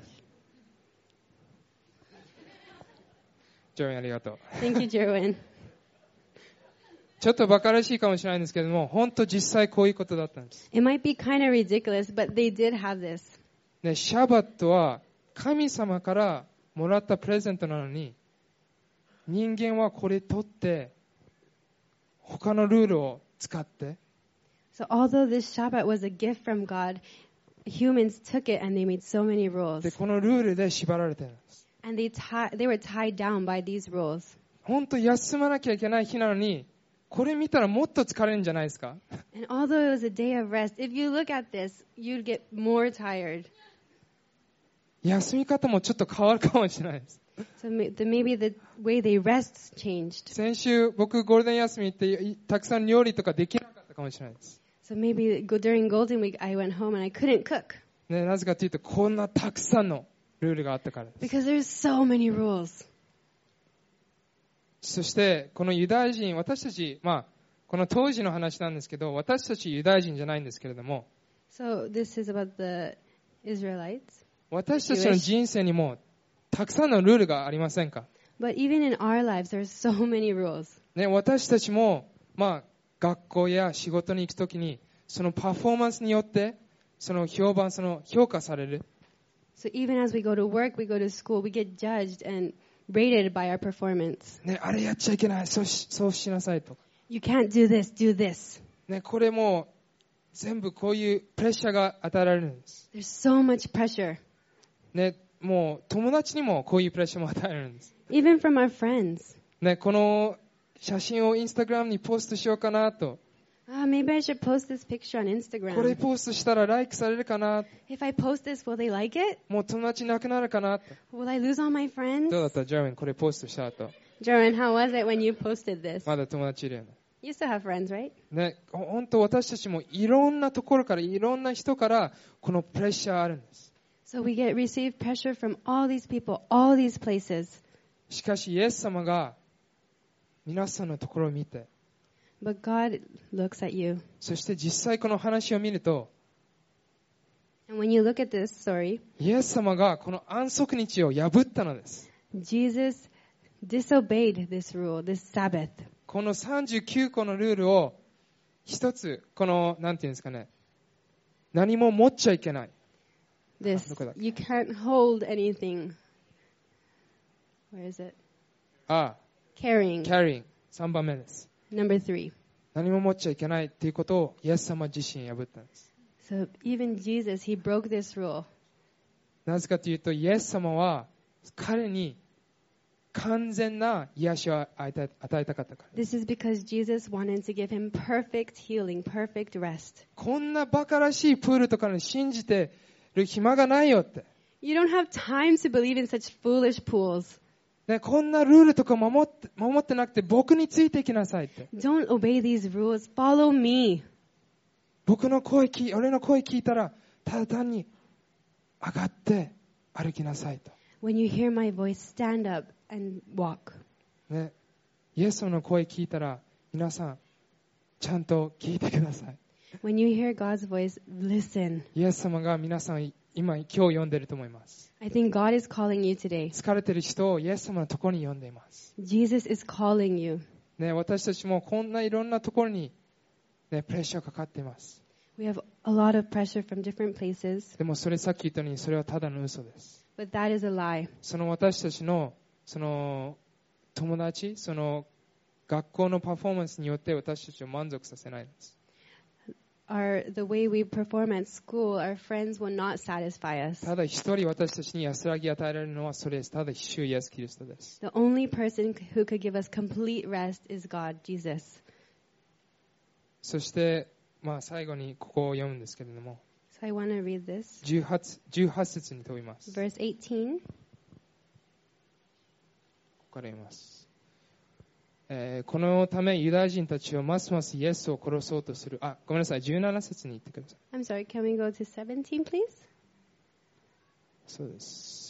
ジョインありがとう。 Thank you, Jerwin. ちょっと馬鹿らしいかもしれないんですけども、本当実際こういうことだったんです。 It might be kind of ridiculous, but they did have this. ね、シャバットは神様からもらったプレゼントなのに、人間はこれ取って他のルールを使って。 So although this Shabbat was a gift from God, humans took it and they made so many rules. で、このルールで縛られてるんです。 And they, tie, they were tied down by these rules. 本当休まなきゃいけない日なのに、これ見たらもっと疲れるんじゃないですか？ And although it was a day of rest, if you look at this, you'd get more tired. 休み方もちょっと変わるかもしれないです。 So may- the, maybe the way they rest changed. 先週僕ゴールデン休み行ってたくさん料理とかできなかったかもしれないです。 So maybe go, during Golden Week, I went home and I couldn't cook. ね、なぜかというとこんなたくさんのルールがあったからです。 Because there's so many rules. そしてこのユダヤ人、私たち、まあ、この当時の話なんですけど、私たちユダヤ人じゃないんですけれども、 So this is about the Israelites. 私たちの人生にもたくさんのルールがありませんか？ But even in our lives, there's so many rules. ね、私たちも、まあ、学校や仕事に行くときに、そのパフォーマンスによって、その評判、その評価される。 So even as we go to work, we go to school, we get judged and rated by our performance. ね、あれやっちゃいけない、そうし、そうしなさいとか。 You can't do this, do this. ね、これも全部こういうプレッシャーが与えられるんです。 There's so much pressure. ね、もう友達にもこういうプレッシャーも与えられるんです。 Even from our friends. ね、この写真をインスタグラムにポストしようかなと。 Ah, maybe I should post this picture on これ Instagram. ポストしたらライクされるかな。 If I post this, will they like it? もう友達なくなるかな。 Will I lose all my friends? どうだったジャーウィン、これポストした後。 Jerwin, how was it when you posted this? まだ友達いるよね。 You still have friends, right? ね、本当私たちもいろんなところからいろんな人からこのプレッシャーあるんです。 So we get receive pressure from all these people, all these places. しかしイエス様が皆さんのところを見て、 But God looks at you. そして実際この話を見ると、 And when you look at this story, イエス様がこの安息日を破ったのです。 Jesus disobeyed this rule, this Sabbath. このさんじゅうきゅうこのルールを一つ、この、なんていうんですかね、何も持っちゃいけない。 This, どこだっけ？ you can't hold anything. Where is it? ああ、 Carrying. carrying、さんばんめです。 Number three. 何も持っちゃいけないっていうことをイエス様自身破ったんです。 So even Jesus, he broke this rule. なぜかというと、イエス様は彼に完全な癒しを与え与えたかったから。 This is because Jesus wanted to give him perfect healing, perfect rest. こんな馬鹿らしいプールとかに信じてる暇がないよって。 You don't have time to believe in such foolish pools. ね、こんなルールとか守って、守ってなくて僕についてきなさいって。 Don't obey these rules. Follow me. 僕の声聞い、俺の声聞いたら、ただ単に上がって歩きなさいと。 When you hear my voice, stand up and walk. ね、イエス様の声聞いたら、皆さん、ちゃんと聞いてください。 When you hear God's voice, listen. イエス様が皆さん、今、今日読んでると思います。 I think God is calling you today. 疲れてる人をイエス様のところに呼んでいます。 Jesus is calling you. ね、私たちもこんないろんなところに、ね、プレッシャーかかっています。 We have a lot of pressure from different places. でもそれさっき言ったようにそれはただの嘘です。 But that is a lie. その私たちのその友達、その学校のパフォーマンスによって私たちを満足させないんです。 Our, the way we perform at school, our friends will not satisfy us. ただ一人私たちに安らぎを与えられるのはそれです。ただ主イエスキリストです。 The only person who could give us complete rest is God, Jesus. そして、まあ、最後にここを読むんですけれども、 So I want to read this. じゅうはち, じゅうはち節に飛びます。 Verse eighteen. ここから読みます。えー、このためユダヤ人たちはますますイエスを殺そうとする。あ、ごめんなさい。じゅうなな節に行ってください。 I'm sorry, can we go to seventeen, please? そうです。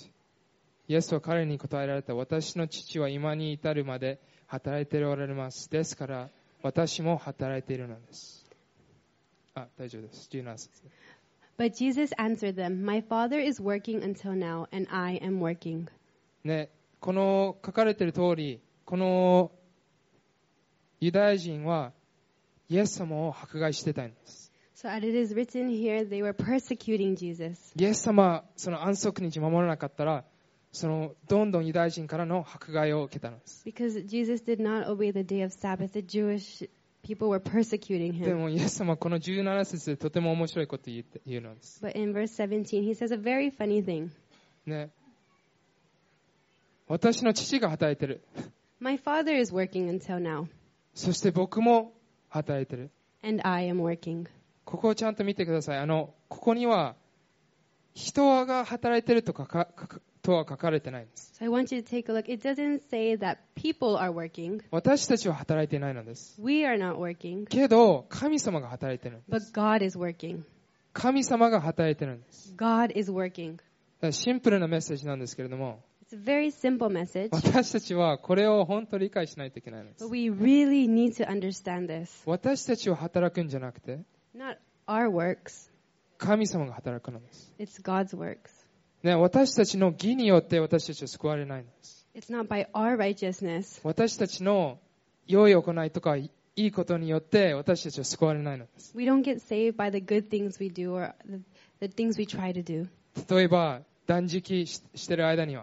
イエスは彼に答えられた。私の父は今に至るまで働いておられます。ですから私も働いているのです。あ、大丈夫です。じゅうなな節。 But Jesus answered them, My Father is working until now, and I am working. ね、この書かれている通り、このユダヤ人はイエス様を迫害してたんです。 So as it is written here, they were persecuting Jesus. イエス様、その安息日守らなかったら、そのどんどんユダヤ人からの迫害を受けたのです。 Because Jesus did not obey the day of Sabbath, the Jewish people were persecuting で him. もイエス様はこのじゅうなな節でとても面白いことを言って言うのです。 But in verse seventeen, he says a very funny thing. ね、私の父が働いてる。 My Father is working until now, そして僕も働いてる。 and I am working. ここをちゃんと見てください。あのここには人が働いてるとかかかとは書かれてないんです。 So I want you to take a look. It doesn't say that people are working. 私たちは働いていないのです。 We are not working. けど神様が働いているんで But す。 God is working. 神様が働いているんです。 God is working. だからシンプルなメッセージなんですけれども、 It's a very simple message. 私たちはこれを本当に理解しないといけないんです。 But we really need to understand this. 私たちは働くんじゃなくて、 Not our works. 神様が働くのです。 It's God's works. ね、私たちの義によって私たちは救われないのです。 It's not by our righteousness. 私たちの良い行いとかいいことによって私たちは救われないのです。 We don't get saved by the good things we do or the, the things we try to do. 例えば断食 し, してる間には、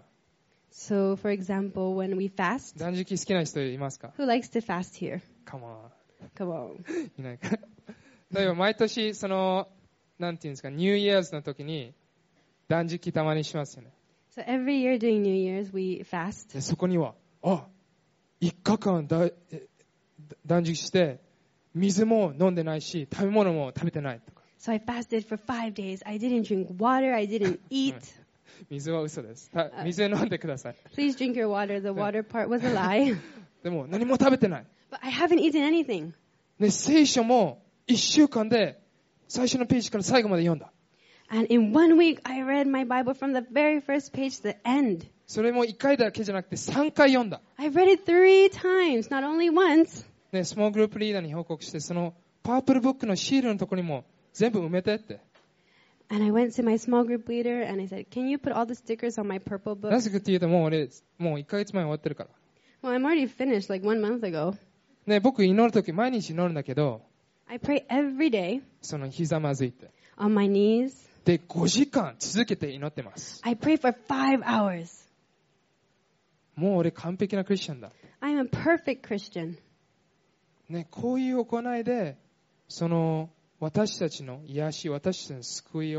So, for example, when we fast, 断食好きな人いますか？ who likes to fast here? Come on. Come on. いないか。例えば毎年そのなんていうんですか、ニューイヤーズの時に断食たまにしますよね。 So every year during New Year's, we fast. でそこには、あ、いっかかんだえ断食して水も飲んでないし食べ物も食べてないとか。 So I fasted for five days. I didn't drink water. I didn't eat. 水は嘘です。た水飲んでください。 Please drink your water. The water part was a lie. でも何も食べてない。 But I haven't eaten anything. ね、聖書もいっしゅうかんで最初のページから最後まで読んだ。 And in one week, I read my Bible from the very first page to the end. それもいっかいだけじゃなくてさんかい読んだ。 I read it three times, not only once. ね、スモールグループリーダーに報告して、そのパープルブックのシールのところにも全部埋めてって。 And I went to my small group leader and I said, Can you put all the stickers on my purple な book? ぜかっていうともう俺、もういっかげつまえ終わってるから。 Well, I'm already finished like one month ago. ね、僕祈るとき毎日祈るんだけど、 I pray every day そのひざまずいて。 on my knees. で、ごじかん続けて祈ってます。 I pray for five hours. もう俺完璧なクリスチャンだ。 I'm a perfect Christian. ね、こういう行いで、その私たちの癒し、私たちの救いを得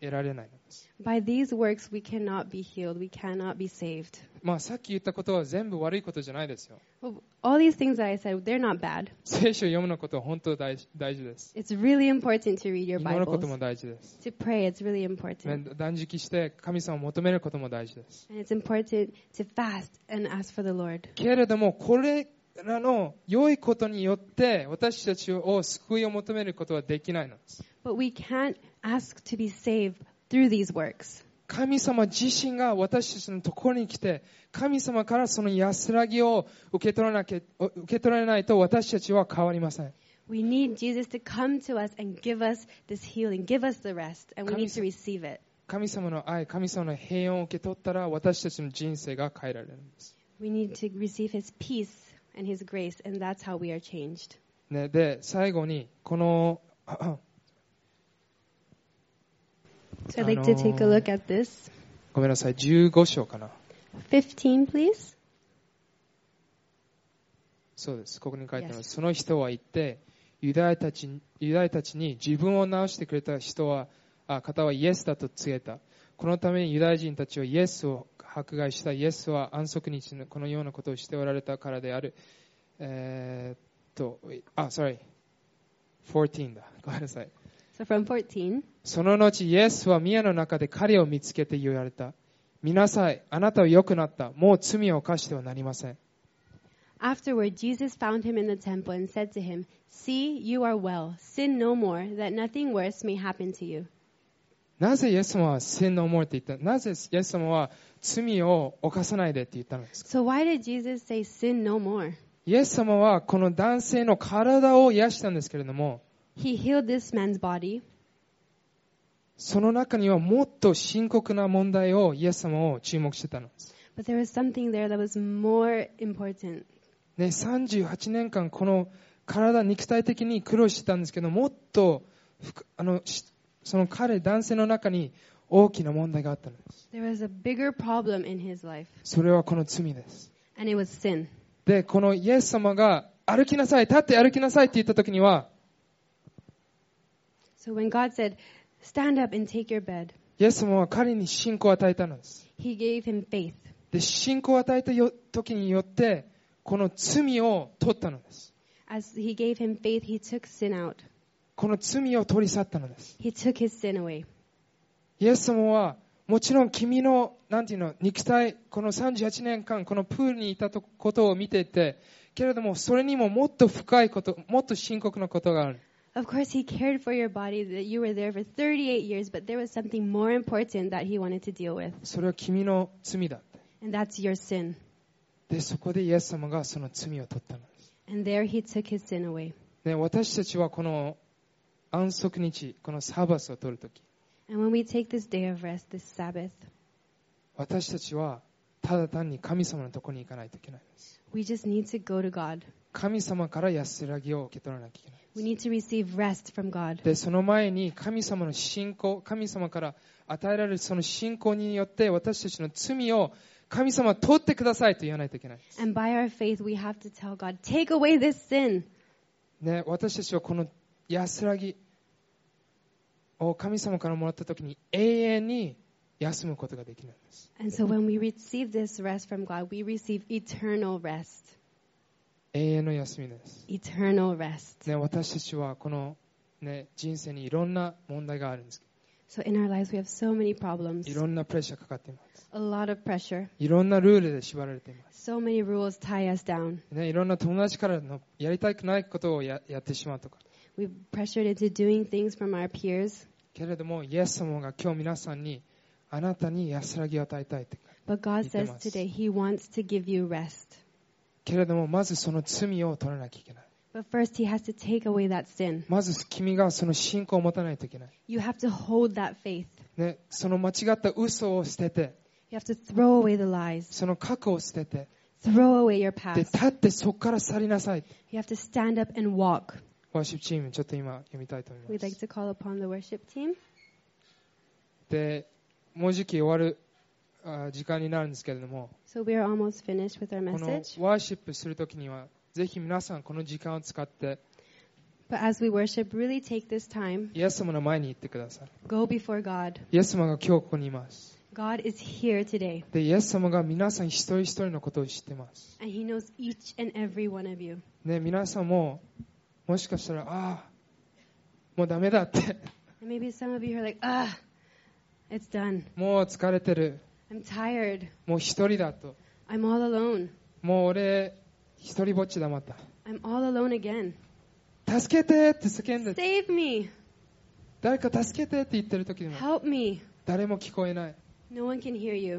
得られないのです。 By these works we cannot be healed, we cannot be saved. まあさっき言ったことは全部悪いことじゃないですよ。 Well, all these things that I said, they're not bad. 聖書を読むのことは本当に大事、大事です。 It's really important to read your 祈ることも Bibles. 大事です。 To pray, it's really important. 断食して神様を求めることも大事です。 And it's important to fast and ask for the Lord. けれどもこれらの良いことによって私たちを救いを求めることはできないのです。 But we can't ask to be saved through these works. 神様自身が私たちのところに来て、神様からその安らぎを受け取らなきゃ、受け取られないと私たちは変わりません。 We need Jesus to come to us and give us this healing, give us the rest, and we need to receive it. 神様の愛、神様の平安を受け取ったら私たちの人生が変えられるんです。 We need to receive His peace and His grace, and that's how we are changed. ね、で、最後にこの So I'd like to take a look at this. ごめんなさい、じゅうご章かな。 fifteen, please. そうです。ここに書いてあります。 Yes. その人は言って、ユダヤたち、ユダヤたちに自分を治してくれた人は、あ、方はイエスだと告げた。このためにユダヤ人たちはイエスを迫害した。イエスは安息日のこのようなことをしておられたからである。えー、っと、あ、sorry。fourteenだ。ごめんなさい。 So from fourteen. その後、イエスは宮の中で彼を見つけて言われた。見なさい。あなたは良くなった。もう罪を犯してはなりません。 Afterward, Jesus found him in the temple and said to him, See, you are well. Sin no more, that nothing worse may happen to you. なぜイエス様はsin no moreって言った？なぜイエス様は罪を犯さないでって言ったのですか？ So why did Jesus say sin no more? イエス様はこの男性の体を癒したんですけれども、 He healed this man's body. その中にはもっと深刻な問題をイエス様を注目してたのです。 But there was something there that was more important. ね、さんじゅうはちねんかんこの体、肉体的に苦労してたんですけど、もっとあのその彼、男性の中に大きな問題があったのです。 There was a bigger problem in his life. それはこの罪です。 And it was sin. で、このイエス様が歩きなさい、立って歩きなさいって言ったときには、 So when God said, Stand up and take your bed, イエス様は彼に信仰を与えたのです。 He gave him faith. で、信仰を与えたときによって、この罪を取ったのです。 As he gave him faith, he took sin out. この罪を取り去ったのです。 He took his sin away. イエス様はもちろん君のなんていうの肉体このさんじゅうはちねんかんこのプールにいたことを見ていて、けれどもそれにももっと深いこと、もっと深刻なことがある。 Of course, he cared for your body, that you were there for thirty-eight years, but there was something more important that he wanted to deal with. それは君の罪だって。 And that's your sin. で、そこでイエス様がその罪を取ったのです。 And there he took his sin away. で、私たちはこの安息日、このサバスを取るとき、 And when we take this day of rest, this Sabbath, 私たちはただ単に神様のところに行かないといけないです。 we just need to go to God. 神様から安らぎを受け取らなきゃいけない。 We need to receive rest from God. で、その前に神様の信仰、神様から与えられるその信仰によって私たちの罪を神様取ってくださいと言わないといけないです。 And by our faith, we have to tell God, take away this sin. ね、私たちはこの安らぎを神様からもらったときに永遠に休むことができるんです。 And so when we receive this rest from God, we receive eternal rest. 永遠の休みです。 Eternal rest. ね、私たちはこの、ね、人生にいろんな問題があるんです。 So in our lives, we have so many problems. いろんなプレッシャーかかっています。 A lot of pressure. いろんなルールで縛られています。 So many rules tie us down. ね、いろんな友達からのやりたくないことを や, やってしまうとか。 We've pressured into doing things from our peers. けれども、イエス様が今日皆さんにあなたに安らぎを与えたいって。 But God says today He wants to give you rest. けれども、まずその罪を取らなきゃいけない。 But first He has to take away that sin. まず君がその信仰を持たないといけない。 You have to hold that faith. ね、その間違った嘘を捨てて、 You have to throw away the lies. その過去を捨てて、 Throw away your で、 past. 立ってそこから去りなさい。 You have to stand up and walk. ワーシップチーム、ちょっと今読みたいと思いま We'd like す。 to call upon the worship team. で、もうじき終わるあ時間になるんですけれども、 So we are almost finished with our この message. ワーシップするときには、ぜひ皆さんこの時間を使って、 But as we worship, really take this time. イエス様の前に行ってください。 Go before God. イエス様が今日ここにいます。 God is here today. で、 イエス様が皆さん一人一人のことを知ってます。 And He knows each and every one of you. ね、皆さんももしかしたら、ああ、もうダメだって。 And maybe some of you are like, ah, it's done. もう疲れてる。 I'm tired. もう一人だと。 I'm all alone. もう俺一人ぼっちだまた。 I'm all alone again. 助けてって叫んで。 Save me. 誰か助けてって言ってる時でも。 Help me. 誰も聞こえない。 No one can hear you.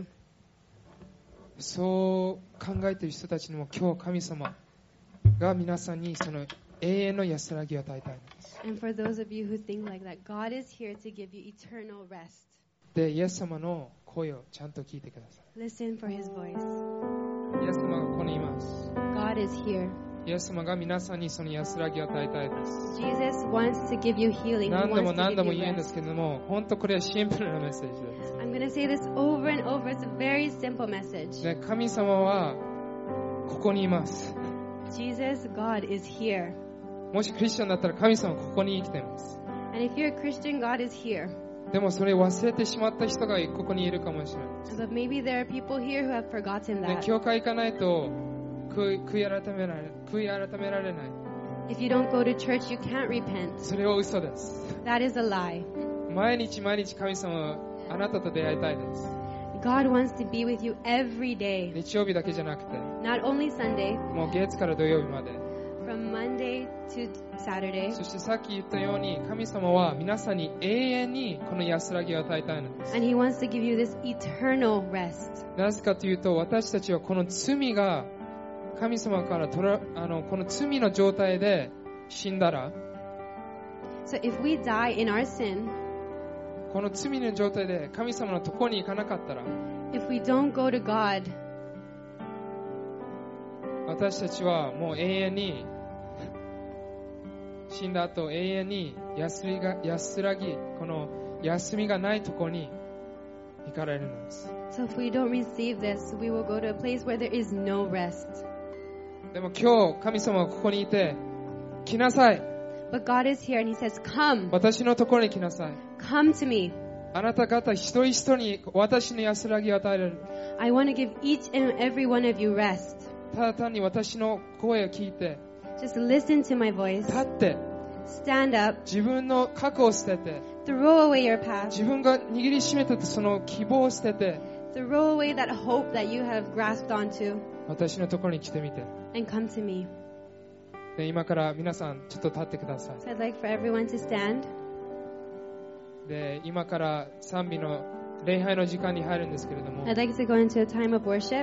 そう考えている人たちにも今日神様が皆さんにその永遠の安らぎを与えたいんです。 And for those of you who think like that, God is here to give you eternal rest. で、イエス様の声をちゃんと聞いてください。 Listen for His voice. イエス様がここにいます。 God is here. イエス様が皆さんにその安らぎを与えたいです。 Jesus wants to give you healing. 何度も何度も言うんですけども、本当これはシンプルなメッセージです。 I'm going to say this over and over. It's a very simple message. で、神様はここにいます。 Jesus, God is here. もしクリスチャンだったら神様はここに生きています。 And if you're a Christian, God is here. でもそれを忘れてしまった人がここにいるかもしれないです。 But maybe there are people here who have forgotten で、 that. 教会行かないと悔い、悔い改められ、悔い改められない。 If you don't go to church, you can't repent. それは嘘です。 That is a lie. 毎日毎日神様はあなたと出会いたいです。 God wants to be with you every day. 日曜日だけじゃなくて、 Not only Sunday, もう月から土曜日まで。 from Monday to Saturday. そしてさっき言ったように、神様は皆さんに永遠にこの安らぎを与えたいのです。 And He wants to give you this eternal rest. なぜかというと、私たちはこの罪が神様から取らあのこの罪の状態で死んだら、 So if we die in our sin, この罪の状態で神様のところに行かなかったら、 if we don't go to God, 私たちはもう永遠に死んだ後、永遠に安りが安らぎ、この休みがないところに行かれるのです。 so if we don't receive this, we will go to a place where there is no rest. でも今日神様はここにいて、来なさい。 But God is here and He says, come, 私のところに来なさい。 come to me. あなた方一人一人に私の安らぎを与えられる。 I want to give each and every one of you rest. ただ単に私の声を聞いて、 Just listen to my voice. 立って、 Stand up. 自分の過去を捨てて、 Throw away your past. 自分が握りしめたその希望を捨てて、 Throw away that hope that you have grasped onto. 私のところに来てみて。 And come to me. で、今から皆さんちょっと立ってください。 So I'd like for everyone to stand. で、今から賛美の礼拝の時間に入るんですけれども、 I'd like to go into a time of worship.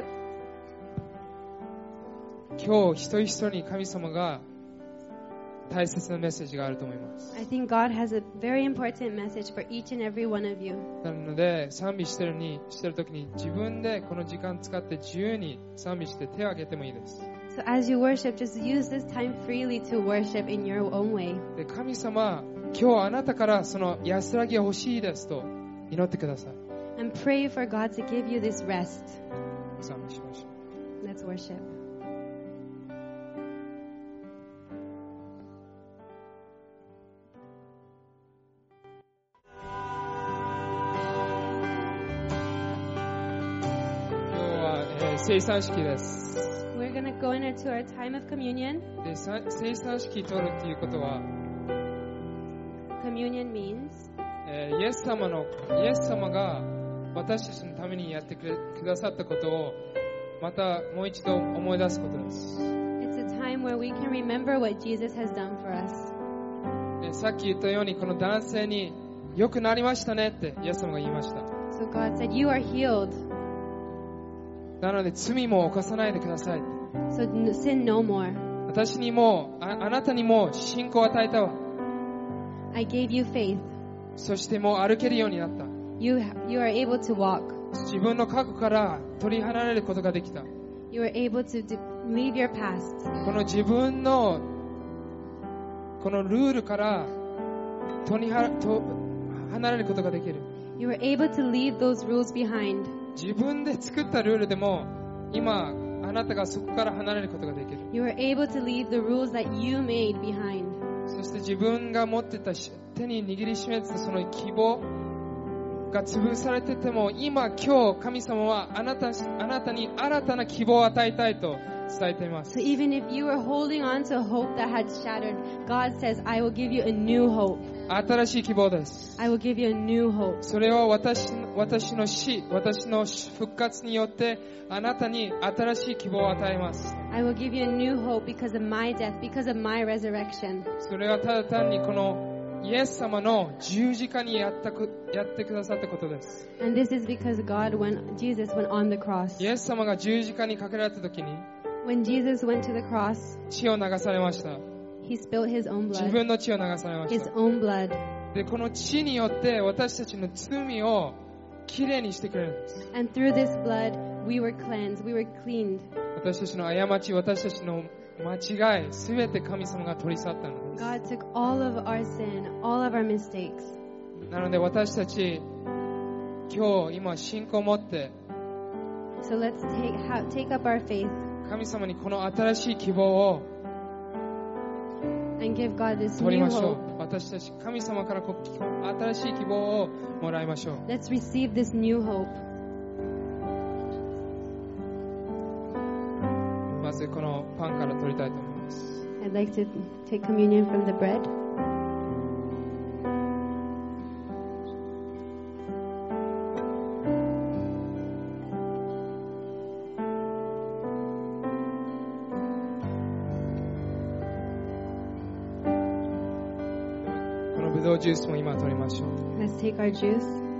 今日一人一人に神様が大切なメッセージがあると思います。 I think God has a very important message for each and every one of you. なので賛美してるにしてる時に自分でこの時間使って自由に賛美して手を挙げてもいいです。 So as you worship, just use this time freely to worship in your own way. で、神様、今日あなたからその安らぎが欲しいですと祈ってください。 And pray for God to give you this rest. 賛美しましょう。 Let's worship. 聖餐式です。 We're going to go into our time of communion. で、聖餐式取るっていうことは、 Communion means えー、イエス様のイエス様が私たちのためにやってくれくださったことをまたもう一度思い出すことです。 It's a time where we can remember what Jesus has done for us. で、さっき言ったようにこの男性に良くなりましたねってイエス様が言いました。 So God said, you are healed. なので罪も犯さないでください。 So sin no more. 私にも あ, あなたにも信仰を与えたわ。 I gave you faith. そしてもう歩けるようになった。 You, you are able to walk. 自分の過去から取り離れることができた。 You are able to de- leave your past. この自分のこのルールから取りはと離れることができる。 You are able to leave those rules behind. 自分で作ったルールでも今あなたがそこから離れることができる。 You are able to leave the rules that you made behind. そして自分が持ってた手に握りしめてたその希望が潰されてても、今今日神様はあなた、あなたに新たな希望を与えたいと伝えています。 So even if you were holding on to a hope that had shattered, God says, I will give you a new hope. 新しい希望です。 I will give you a new hope. それは 私, 私の死、私の復活によってあなたに新しい希望を与えます。 I will give you a new hope because of my death, because of my resurrection. それはただ単にこのイエス様の十字架にやったく、やってくださったことです。 And this is because God, when Jesus went on the cross. イエス様が十字架にかけられた時に When Jesus went to the cross, 血を流されました。 he spilled his own 自 blood. 分の血を流されまし His た。 own blood. で、この血によって私たちの罪をきれいにしてくれるんです。 And through this blood, we were cleansed. We were cleaned. 私たちの過ち、私たちの間違い、すべて神様が取り去ったのです。 God took all of our sin, all of our mistakes. なので私たち、今日、今、信仰を持って、 So let's take, ha- take up our faith 神様にこの新しい希望を and give God this 取り new ましょ hope. う。私たち、神様からこ新しい希望をもらいましょう。 Let's receive this new hope. まずこのパンから取りたいと思います。 I'd like to take communion from the bread. このブドウジュースも今取りましょう。 Let's take our juice.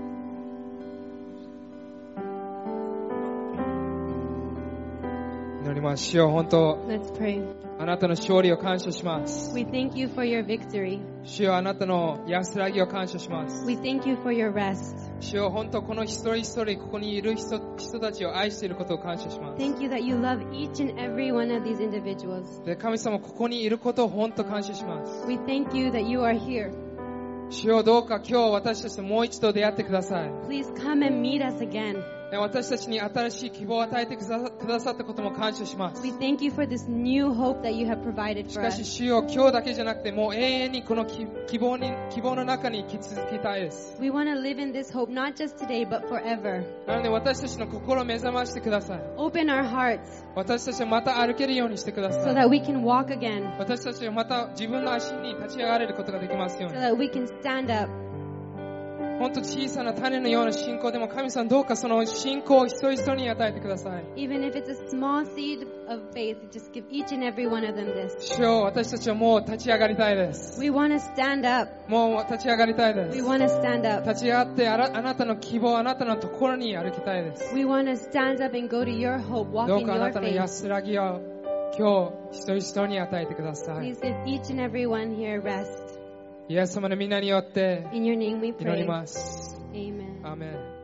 祈ります。主よ、本当 Let's pray. あなたの勝利を感謝します。 We thank you for your victory. 主よ、あなたの安らぎを感謝します。 We thank you for your rest. 主よ、本当この一人一人ここにいる 人, 人たちを愛していることを感謝します。 Thank you that you love each and every one of these individuals. で、神様、ここにいることを本当感謝します。 We thank you that you are here. 主よ、どうか今日私たちともう一度出会ってください。 Please come and meet us again. 私たちに新しい希望を与えてくだくださったことも感謝します。 We thank you for this new hope that you have provided し for かし us. 主よ、今日だけじゃなくてもう永遠にこの希希望に希望の中に生き続けたいです。 We want to live in this hope not just today but forever. なので私たちの心を目覚ましてください。 Open our hearts 私たちはまた歩けるようにしてくだ so さい。 that we can walk again, 私たちはまた自分の足に立ち上がれることができますよう so に。 that we can stand up. 本当小さな種のような信仰でも神様どうかその信仰を一人一人に与えてください。 Even if it's a small seed of faith, just give each and every one of them this. 主よ、私たちはもう立ち上がりたいです。 We want to stand up. もう立ち上がりたいで We す。 want to stand up. 立ち上がってあらあなたの希望、あなたのところに歩きたいです。 We want to stand up and go to your hope, walk どう in かあな your たの faith. 安らぎを今日一人一人に与えてください。 Please give each and every one here rest. イエス様の皆によって In your name we 祈り pray. ます。 Amen. アーメン。